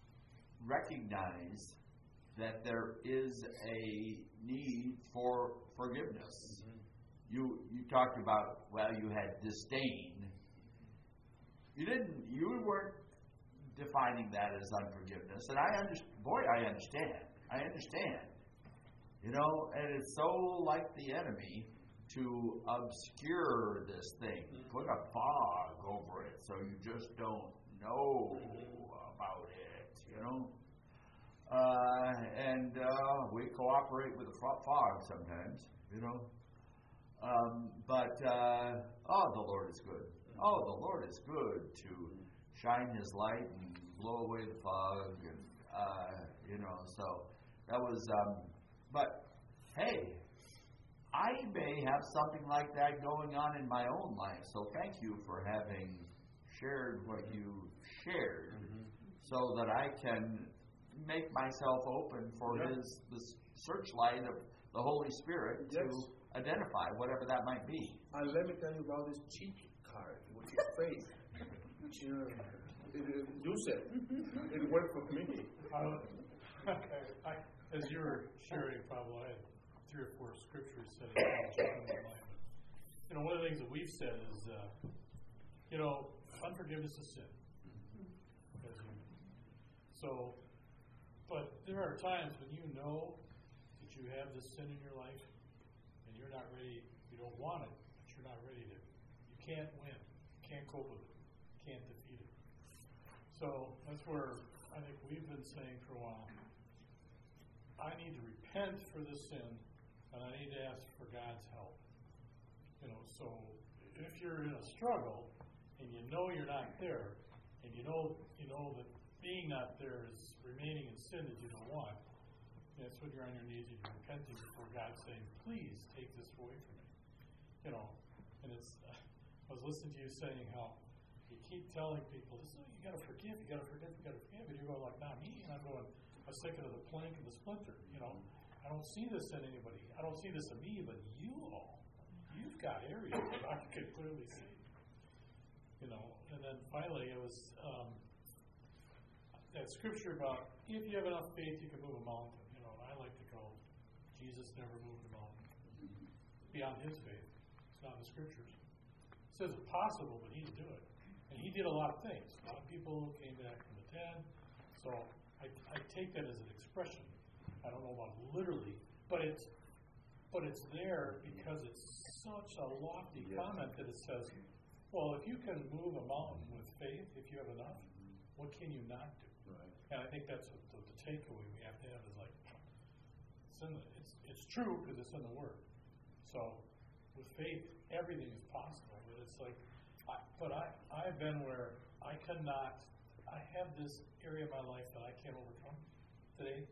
recognize that there is a need for forgiveness. Mm-hmm. You you talked about, well, you had disdain. You didn't. You weren't defining that as unforgiveness, and I understand. Boy, I understand. I understand. You know, and it's so like the enemy to obscure this thing, put a fog over it, so you just don't know about it. You know, uh, and uh, we cooperate with the fog sometimes. You know, um, but uh, oh, the Lord is good. Oh, the Lord is good to shine His light and blow away the fog, and uh, you know. So that was. Um, but hey, I may have something like that going on in my own life. So thank you for having shared what you shared, mm-hmm. so that I can make myself open for yeah. His the searchlight of the Holy Spirit yes. to identify whatever that might be. And let me tell you about this cheat card, which is faith. Sure. It, it, use it. It worked for me. Uh, I, as you were sharing, Pablo, I had three or four scriptures said in my life. You know, one of the things that we've said is, uh, you know, unforgiveness is sin. As you know. So, but there are times when you know that you have this sin in your life, and you're not ready. You don't want it, but you're not ready to. You can't win. You can't cope with it. You can't defeat it. So that's where I think we've been saying for a while, I need to repent for this sin, and I need to ask for God's help. You know, so if you're in a struggle, and you know you're not there, and you know you know that being not there is remaining in sin that you don't want, that's when you're on your knees and you're repenting before God, saying, please take this away from me. You know, and it's, uh, I was listening to you saying how you keep telling people, this is, you got to forgive, you got to forgive, you got to forgive, and you're going like, not me, and I'm going, I was thinking of the plank and the splinter. You know, I don't see this in anybody. I don't see this in me, but you all, you've got areas that I can clearly see. You know, and then finally it was um, that scripture about if you have enough faith, you can move a mountain. You know, and I like to go, Jesus never moved a mountain beyond his faith. It's not in the scriptures. It says it's possible, but he didn't do it. And he did a lot of things. A lot of people came back from the dead. So I, I take that as an expression. I don't know about literally, but it's but it's there because it's such a lofty yeah. comment that it says, well, if you can move a mountain with faith, if you have enough, what can you not do? Right. And I think that's what the, the takeaway we have to have is like, it's in the, it's it's true because it's in the Word. So with faith, everything is possible. But it's like, I, but I I've been where I cannot. I have this area of my life that I can't overcome today.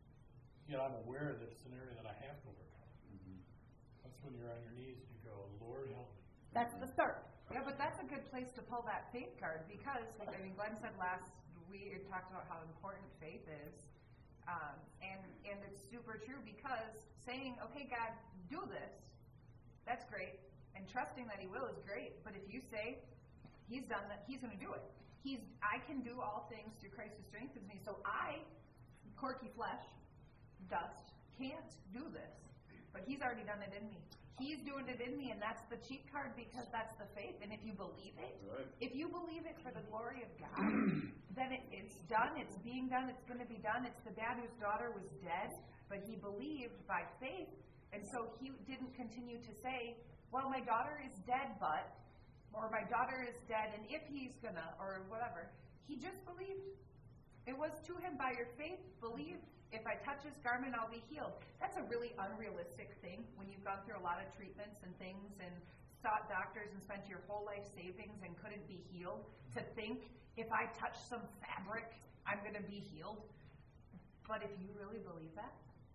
Yet I'm aware that it's an area that I have to overcome. Mm-hmm. That's when you're on your knees and you go, Lord, help me. That's the start. Yeah, but that's a good place to pull that faith card because, I mean, Glenn said last we talked about how important faith is, um, and and it's super true because saying, okay, God, do this, that's great, and trusting that He will is great. But if you say He's done that, He's going to do it. He's I can do all things through Christ who strengthens me. So I, quirky flesh, dust, can't do this, but He's already done it in me. He's doing it in me, and that's the cheat card because that's the faith. And if you believe it, Right. if you believe it for the glory of God, then it, it's done. It's being done. It's going to be done. It's the dad whose daughter was dead, but he believed by faith, and so he didn't continue to say, well, my daughter is dead, but, or my daughter is dead, and if he's going to, or whatever. He just believed. It was to him by your faith, believe. If I touch his garment, I'll be healed. That's a really unrealistic thing when you've gone through a lot of treatments and things and sought doctors and spent your whole life savings and couldn't be healed, to think, if I touch some fabric, I'm going to be healed. But if you really believe that,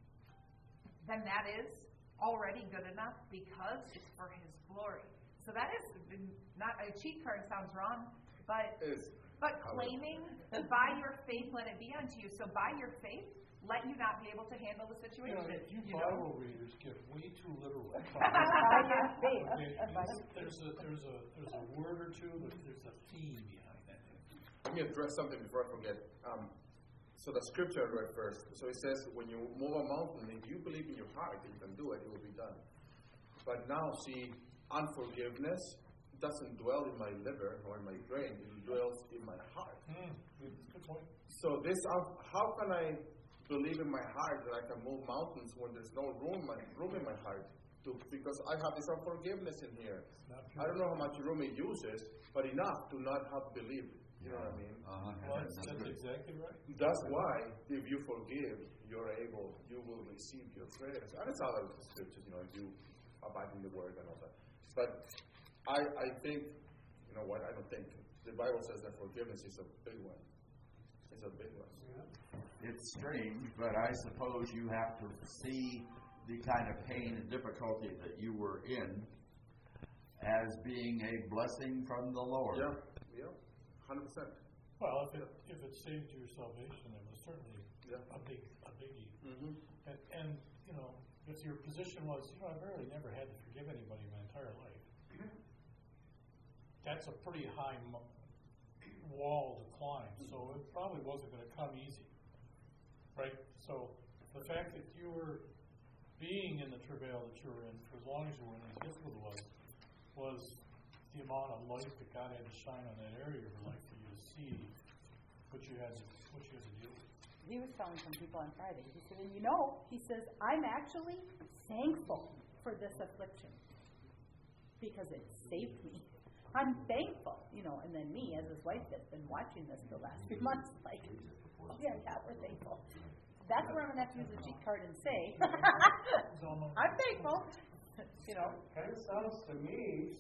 then that is already good enough because it's for his glory. So that is not a cheat card, sounds wrong, but It's, but claiming by your faith, let it be unto you. So by your faith, let you not be able to handle the You situation. know, you you know? Bible readers get way too literal. By your faith. Okay, By the- there's a there's a there's a word or two, but there's a theme behind that. let me address something before I forget. Um, so the scripture I read first. So it says, when you move a mountain, if you believe in your heart that you can do it, it will be done. But now, see, unforgiveness doesn't dwell in my liver or in my brain. It dwells in my heart. Mm, good, good point. So this, uh, how can I believe in my heart that I can move mountains when there's no room, my, room in my heart? To, because I have this unforgiveness in here. I don't know how much room it uses, but enough to not have believed. You know what I mean? Uh-huh. Well, that's, that's exactly right. That's why, if you forgive, you're able, you will receive your prayers. And it's other scriptures, you know, if you abide in the word and all that. But I, I think, you know what, I don't think. The Bible says that forgiveness is a big one. It's a big one. It's strange, but I suppose you have to see the kind of pain and difficulty that you were in as being a blessing from the Lord. Yeah, yeah, one hundred percent. Well, if it if it saved your salvation, it was certainly Yeah. a big a biggie. Mm-hmm. And, and you know, if your position was, you know, I've really never had to forgive anybody my entire life, that's a pretty high mo- wall to climb. So it probably wasn't going to come easy, right? So the fact that you were being in the travail that you were in for as long as you were in, as difficult it was, was the amount of light that God had to shine on that area of your life for you to see what you had to, what you had to deal with. He was telling some people on Friday, he said, and you know, he says, I'm actually thankful for this affliction because it saved me. I'm thankful, you know, and then me, as his wife, that's been watching this the last few months, like, oh yeah, yeah, we're thankful. That's where I'm going to have to use the cheat card and say, I'm thankful, you know. Kind of sounds to me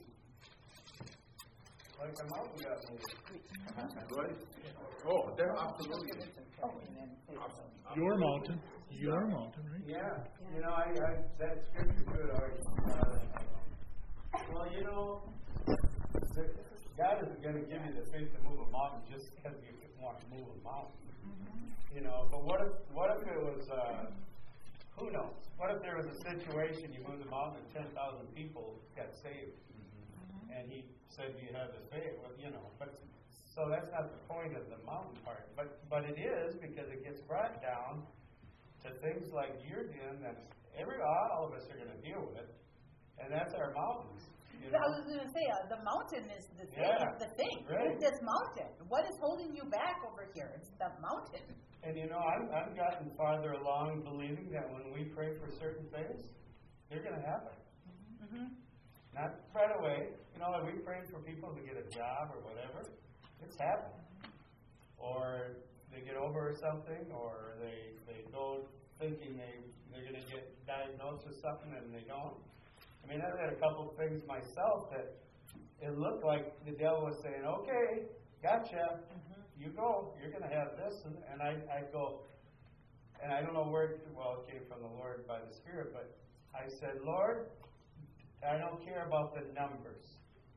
like a mountain got moved. Right? Oh, then absolutely. Oh, amen. Your mountain. Your mountain, right? Yeah, you know, I, I that scripture good already. Uh, well, you know, God isn't going to give you the faith to move a mountain just because you want to move a mountain. You know, but what if what if it was, uh, who knows? What if there was a situation you moved a mountain and ten thousand people got saved? And he said you have the faith, well, you know, but so that's not the point of the mountain part. But but it is, because it gets brought down to things like you're doing that every all of us are going to deal with, and that's our mountains. You know? I was going to say, uh, the mountain is the thing. Yeah, It's the thing. right. It's this mountain. What is holding you back over here? It's the mountain. And you know, I'm, I've gotten farther along believing that when we pray for certain things, they're going to happen. Mm-hmm. Not right away. You know, like we prayed for people to get a job or whatever. It's happening. Or they get over something, or they they go thinking they, they're going to get diagnosed with something and they don't. I mean, I've had a couple of things myself that it looked like the devil was saying, okay, gotcha. Mm-hmm. You go. You're going to have this. And, and I I go, and I don't know where, it, well, it came from the Lord by the Spirit, but I said, Lord, I don't care about the numbers.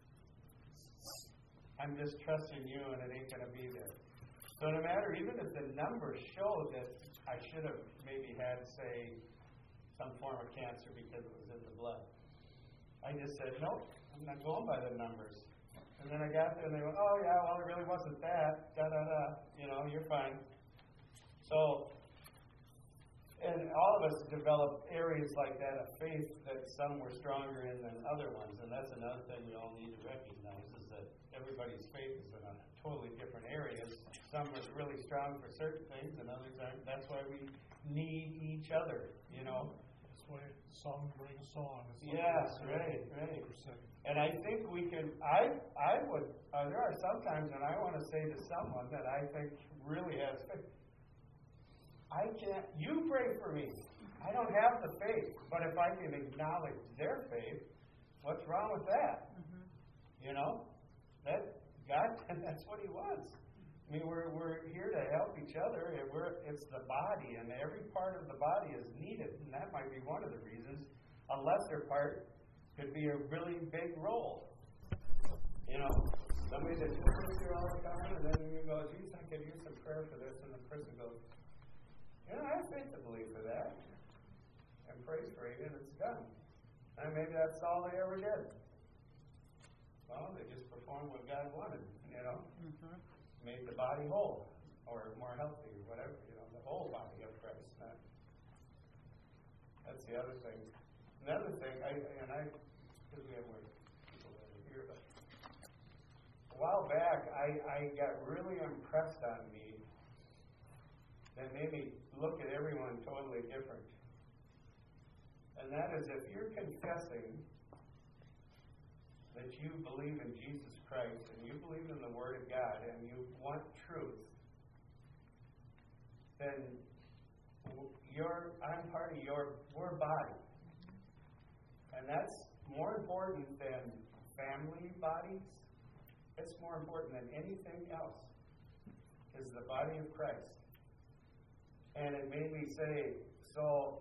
I'm just trusting you, and it ain't going to be there. So no matter, even if the numbers show that I should have maybe had, say, some form of cancer because it was in the blood, I just said, nope, I'm not going by the numbers. And then I got there, and they went, oh, yeah, well, it really wasn't that, da-da-da, you know, you're fine. So, and all of us develop areas like that of faith that some were stronger in than other ones, and that's another thing we all need to recognize, is that everybody's faith is in a totally different areas. Some are really strong for certain things, and others aren't. That's why we need each other, you know. That's why song brings song. It's like Yes, a- right, right. per second. And I think we can, I I would, uh, there are some times when I want to say to someone that I think really has faith, I can't, you pray for me. I don't have the faith, but if I can acknowledge their faith, what's wrong with that? Mm-hmm. You know? That God, that's what He wants. I mean, we're we're here to help each other, and we're it's the body, and every part of the body is needed, and that might be one of the reasons. A lesser part could be a really big role. You know, somebody that sits here all the time, and then you go, geez, I could use some prayer for this, and the person goes, you know, I have faith to believe for that, and prays for it, and it's done. And maybe that's all they ever did. Well, they just performed what God wanted, you know. Mm-hmm. Made the body whole, or more healthy, or whatever, you know, the whole body of Christ. Not, that's the other thing. Another thing, I and I, because we have more people over here, but a while back, I, I got really impressed on me that made me look at everyone totally different. And that is, if you're confessing that you believe in Jesus Christ and you believe in the Word of God and you want truth, then you're, I'm part of your we're body. And that's more important than family bodies. It's more important than anything else, is the body of Christ. And it made me say, so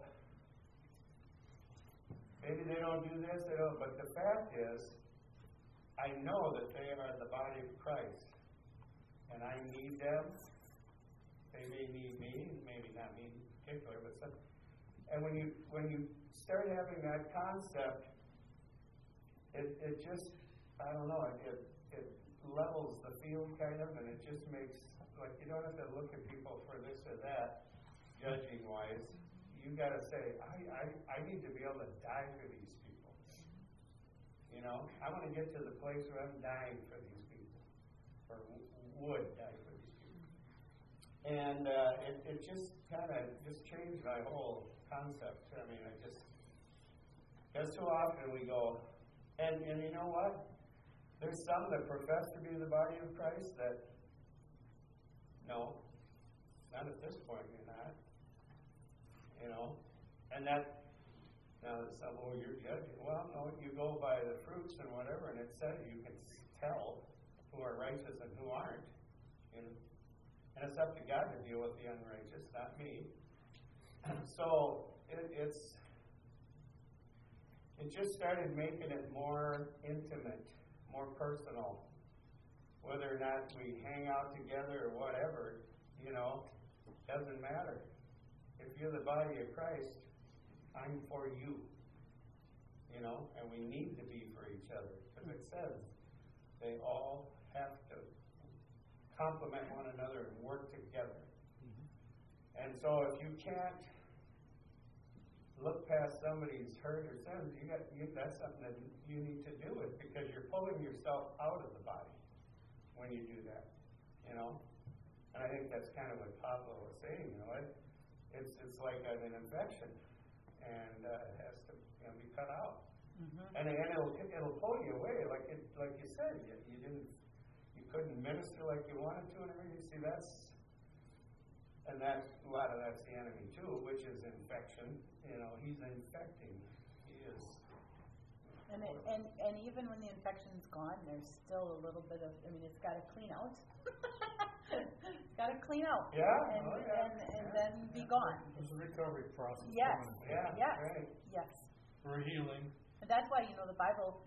maybe they don't do this, they don't, but the fact is, I know that they are the body of Christ, and I need them. They may need me, maybe not me in particular, but some. And when you when you start having that concept, it it just I don't know it it levels the field kind of, and it just makes like you don't have to look at people for this or that, judging wise. You got to say I, I I need to be able to die for these people. You know, I want to get to the place where I'm dying for these people, or w- would die for these people. And uh, it, it just kind of just changed my whole concept. I mean, I just, because too often we go, and, and you know what? There's some that profess to be the body of Christ that, no, not at this point you're not. You know, and that, now that some, oh, you're judging. Well, no, you go by the fruits and whatever, and it says you can tell who are righteous and who aren't. You know? And it's up to God to deal with the unrighteous, not me. So it, it's it just started making it more intimate more personal. Whether or not we hang out together or whatever, you know, doesn't matter. If you're the body of Christ, I'm for you. You know, and we need to be for each other. Because it says they all have to complement one another and work together. Mm-hmm. And so if you can't look past somebody's hurt or sins, you got you, that's something that you need to do it, because you're pulling yourself out of the body when you do that, you know. And I think that's kind of what Pablo was saying. You know, it, it's it's like an infection, and uh, it has to you know, be cut out. Mm-hmm. And, and it'll it'll pull you away, like it like you said. You, you didn't you couldn't minister like you wanted to, and everything. See, that's and that a lot of that's the enemy too, which is infection. You know, he's infecting. He is. And it, and and even when the infection's gone, there's still a little bit of. I mean, it's got to clean out. It's got to clean out. Yeah. And oh, yeah. and, and yeah. then be gone. There's a recovery process. Yes. Yeah. Yes. Right. Yes. For healing. And that's why, you know, the Bible,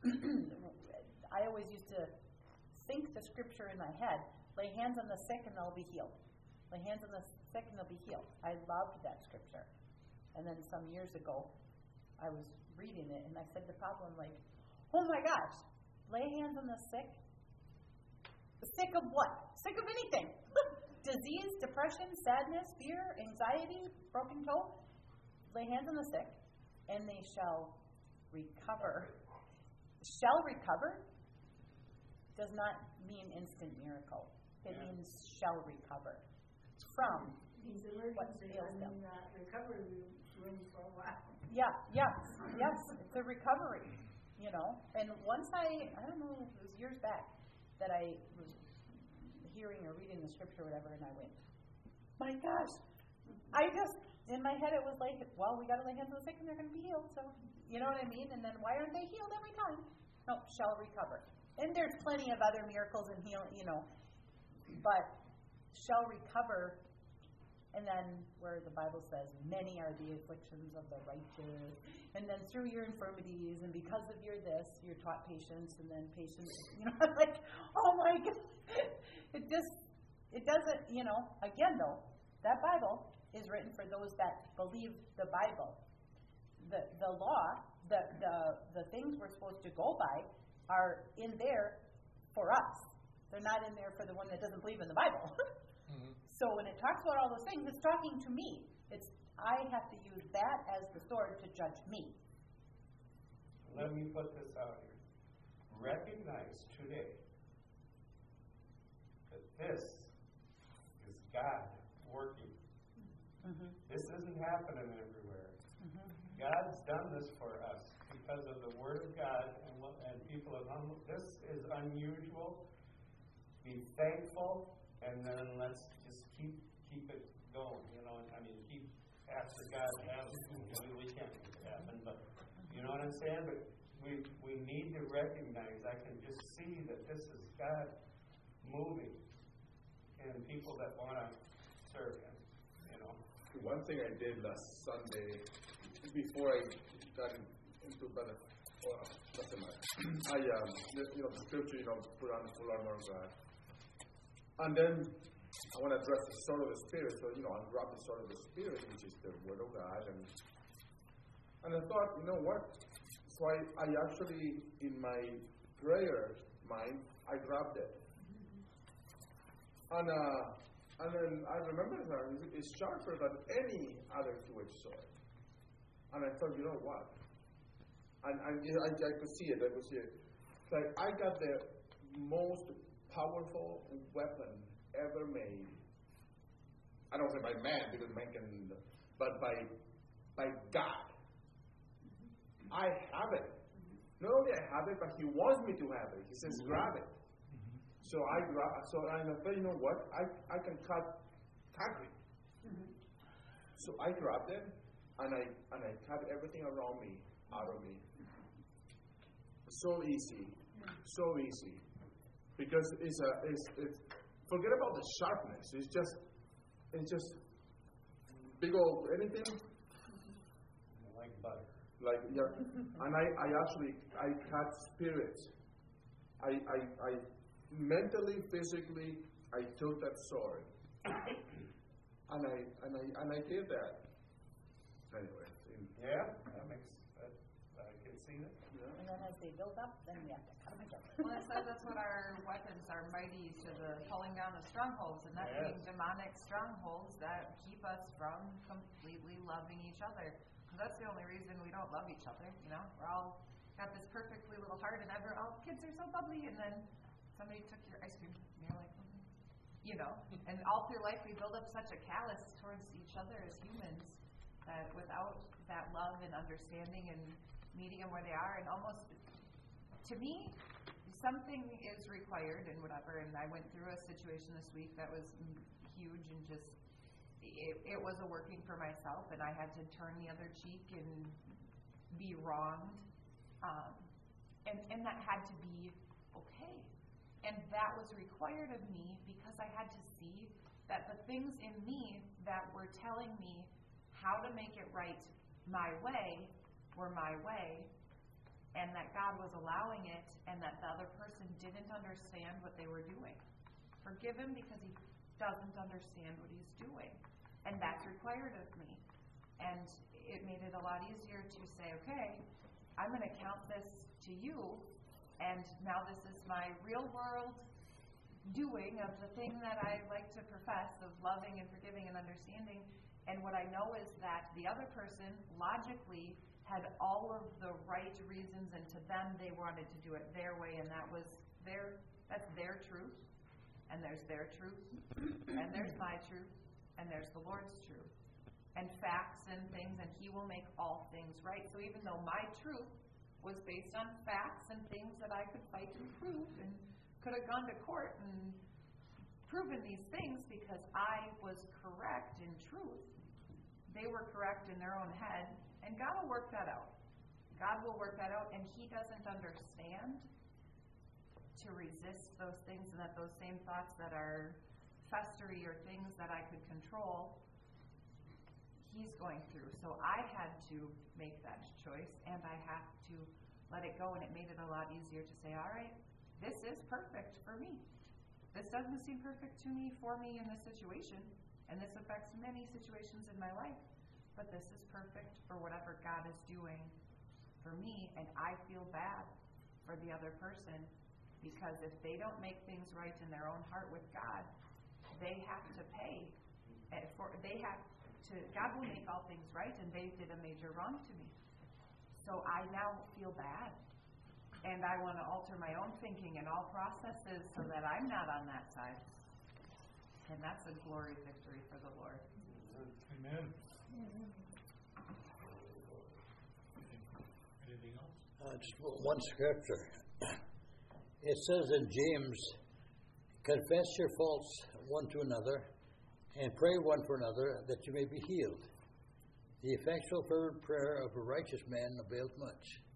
I always used to think the scripture in my head, lay hands on the sick and they'll be healed. Lay hands on the sick and they'll be healed. I loved that scripture. And then some years ago, I was reading it and I said to Pablo, I'm like, oh my gosh, lay hands on the sick? The sick of what? Sick of anything. Disease, depression, sadness, fear, anxiety, broken toe. Lay hands on the sick and they shall recover. Shall recover does not mean instant miracle. It Yeah. means shall recover from He's what emergency. ails I them. mean, uh, recovery room for a while. Yeah, yes, yes. It's a recovery, you know. And once I, I don't know, it was years back that I was hearing or reading the scripture or whatever, and I went, my gosh, I just, in my head it was like, well, we got to lay hands on the sick and they're going to be healed. So, you know what I mean? And then why aren't they healed every time? No, shall recover. And there's plenty of other miracles and healing, you know, but shall recover. And then where the Bible says, many are the afflictions of the righteous. And then through your infirmities and because of your this, you're taught patience, and then patience, you know, like, oh my God. It just, it doesn't, you know, again though, that Bible is written for those that believe the Bible. The the law, the, the, the things we're supposed to go by are in there for us. They're not in there for the one that doesn't believe in the Bible. Mm-hmm. So when it talks about all those things, it's talking to me. It's I have to use that as the sword to judge me. Let me put this out here. Recognize today that this is God working. Mm-hmm. This isn't happening everywhere. Mm-hmm. God's done this for us because of the Word of God, and, and people have humbled. This is unusual. Be thankful. And then let's just keep keep it going, you know. I mean, keep after God has it. I mean, we can't make it happen, but you know what I'm saying. But we we need to recognize. I can just see that this is God moving, and people that want to serve Him. You know. One thing I did last Sunday before I got into better. Well, doesn't matter. I um, you know, the scripture, you know, put on the full armor of God. And then I want to address the sword of the Spirit. So, you know, I grabbed the sword of the Spirit, which is the Word of God. And and I thought, you know what? So I, I actually, in my prayer mind, I grabbed it. And uh, and then I remember that it's sharper than any other two-edged sword. And I thought, you know what? And, and I, I could see it. I could see it. It's like I got the most powerful weapon ever made. I don't say by man, because man can, but by by God. I have it. Not only I have it, but He wants me to have it. He says, grab it. So I grab. So I thought, you know what? I I can cut concrete. So I grabbed it, and I and I cut everything around me out of me. So easy, so easy. Because it's a, it's, it's, forget about the sharpness. It's just, it's just big old anything. Like butter. Like, yeah. And I, I actually, I cut spirits I, I, I mentally, physically, I took that sword, and I and I and I did that. Anyway, in, Yeah, that makes, that, I can see that. And then as they build up, then we have to cut them again. Well, it says that's what our weapons are mighty to the pulling down of strongholds, and that Yes. being demonic strongholds that keep us from completely loving each other. Because that's the only reason we don't love each other. You know, we're all got this perfectly little heart, and ever all kids are so bubbly, and then somebody took your ice cream, and you're like, mm-hmm. you know. And all through life, we build up such a callous towards each other as humans that without that love and understanding and meeting them where they are, and almost, to me, something is required and whatever. And I went through a situation this week that was huge and just, it, it was a working for myself, and I had to turn the other cheek and be wronged. Um, and, and that had to be okay. And that was required of me because I had to see that the things in me that were telling me how to make it right my way were my way, and that God was allowing it, and that the other person didn't understand what they were doing. Forgive him because he doesn't understand what he's doing. And that's required of me. And it made it a lot easier to say, okay, I'm going to count this to you, and now this is my real world doing of the thing that I like to profess of loving and forgiving and understanding. And what I know is that the other person logically had all of the right reasons, and to them they wanted to do it their way, and that was their, that's their truth, and there's their truth, and there's my truth, and there's the Lord's truth, and facts and things, and he will make all things right. So even though my truth was based on facts and things that I could fight and prove, and could have gone to court and proven these things because I was correct in truth, they were correct in their own head, and God will work that out. God will work that out, and he doesn't understand to resist those things, and that those same thoughts that are festery or things that I could control, he's going through. So I had to make that choice, and I have to let it go, and it made it a lot easier to say, all right, this is perfect for me. This doesn't seem perfect to me, for me in this situation, and this affects many situations in my life, but this is perfect for whatever God is doing for me, and I feel bad for the other person, because if they don't make things right in their own heart with God, they have to pay. For, they have to, God will make all things right, and they did a major wrong to me. So I now feel bad, and I want to alter my own thinking and all processes so that I'm not on that side. And that's a glory victory for the Lord. Amen. Anything else? Uh, just one scripture. It says in James, confess your faults one to another and pray one for another that you may be healed. The effectual fervent prayer of a righteous man availeth much.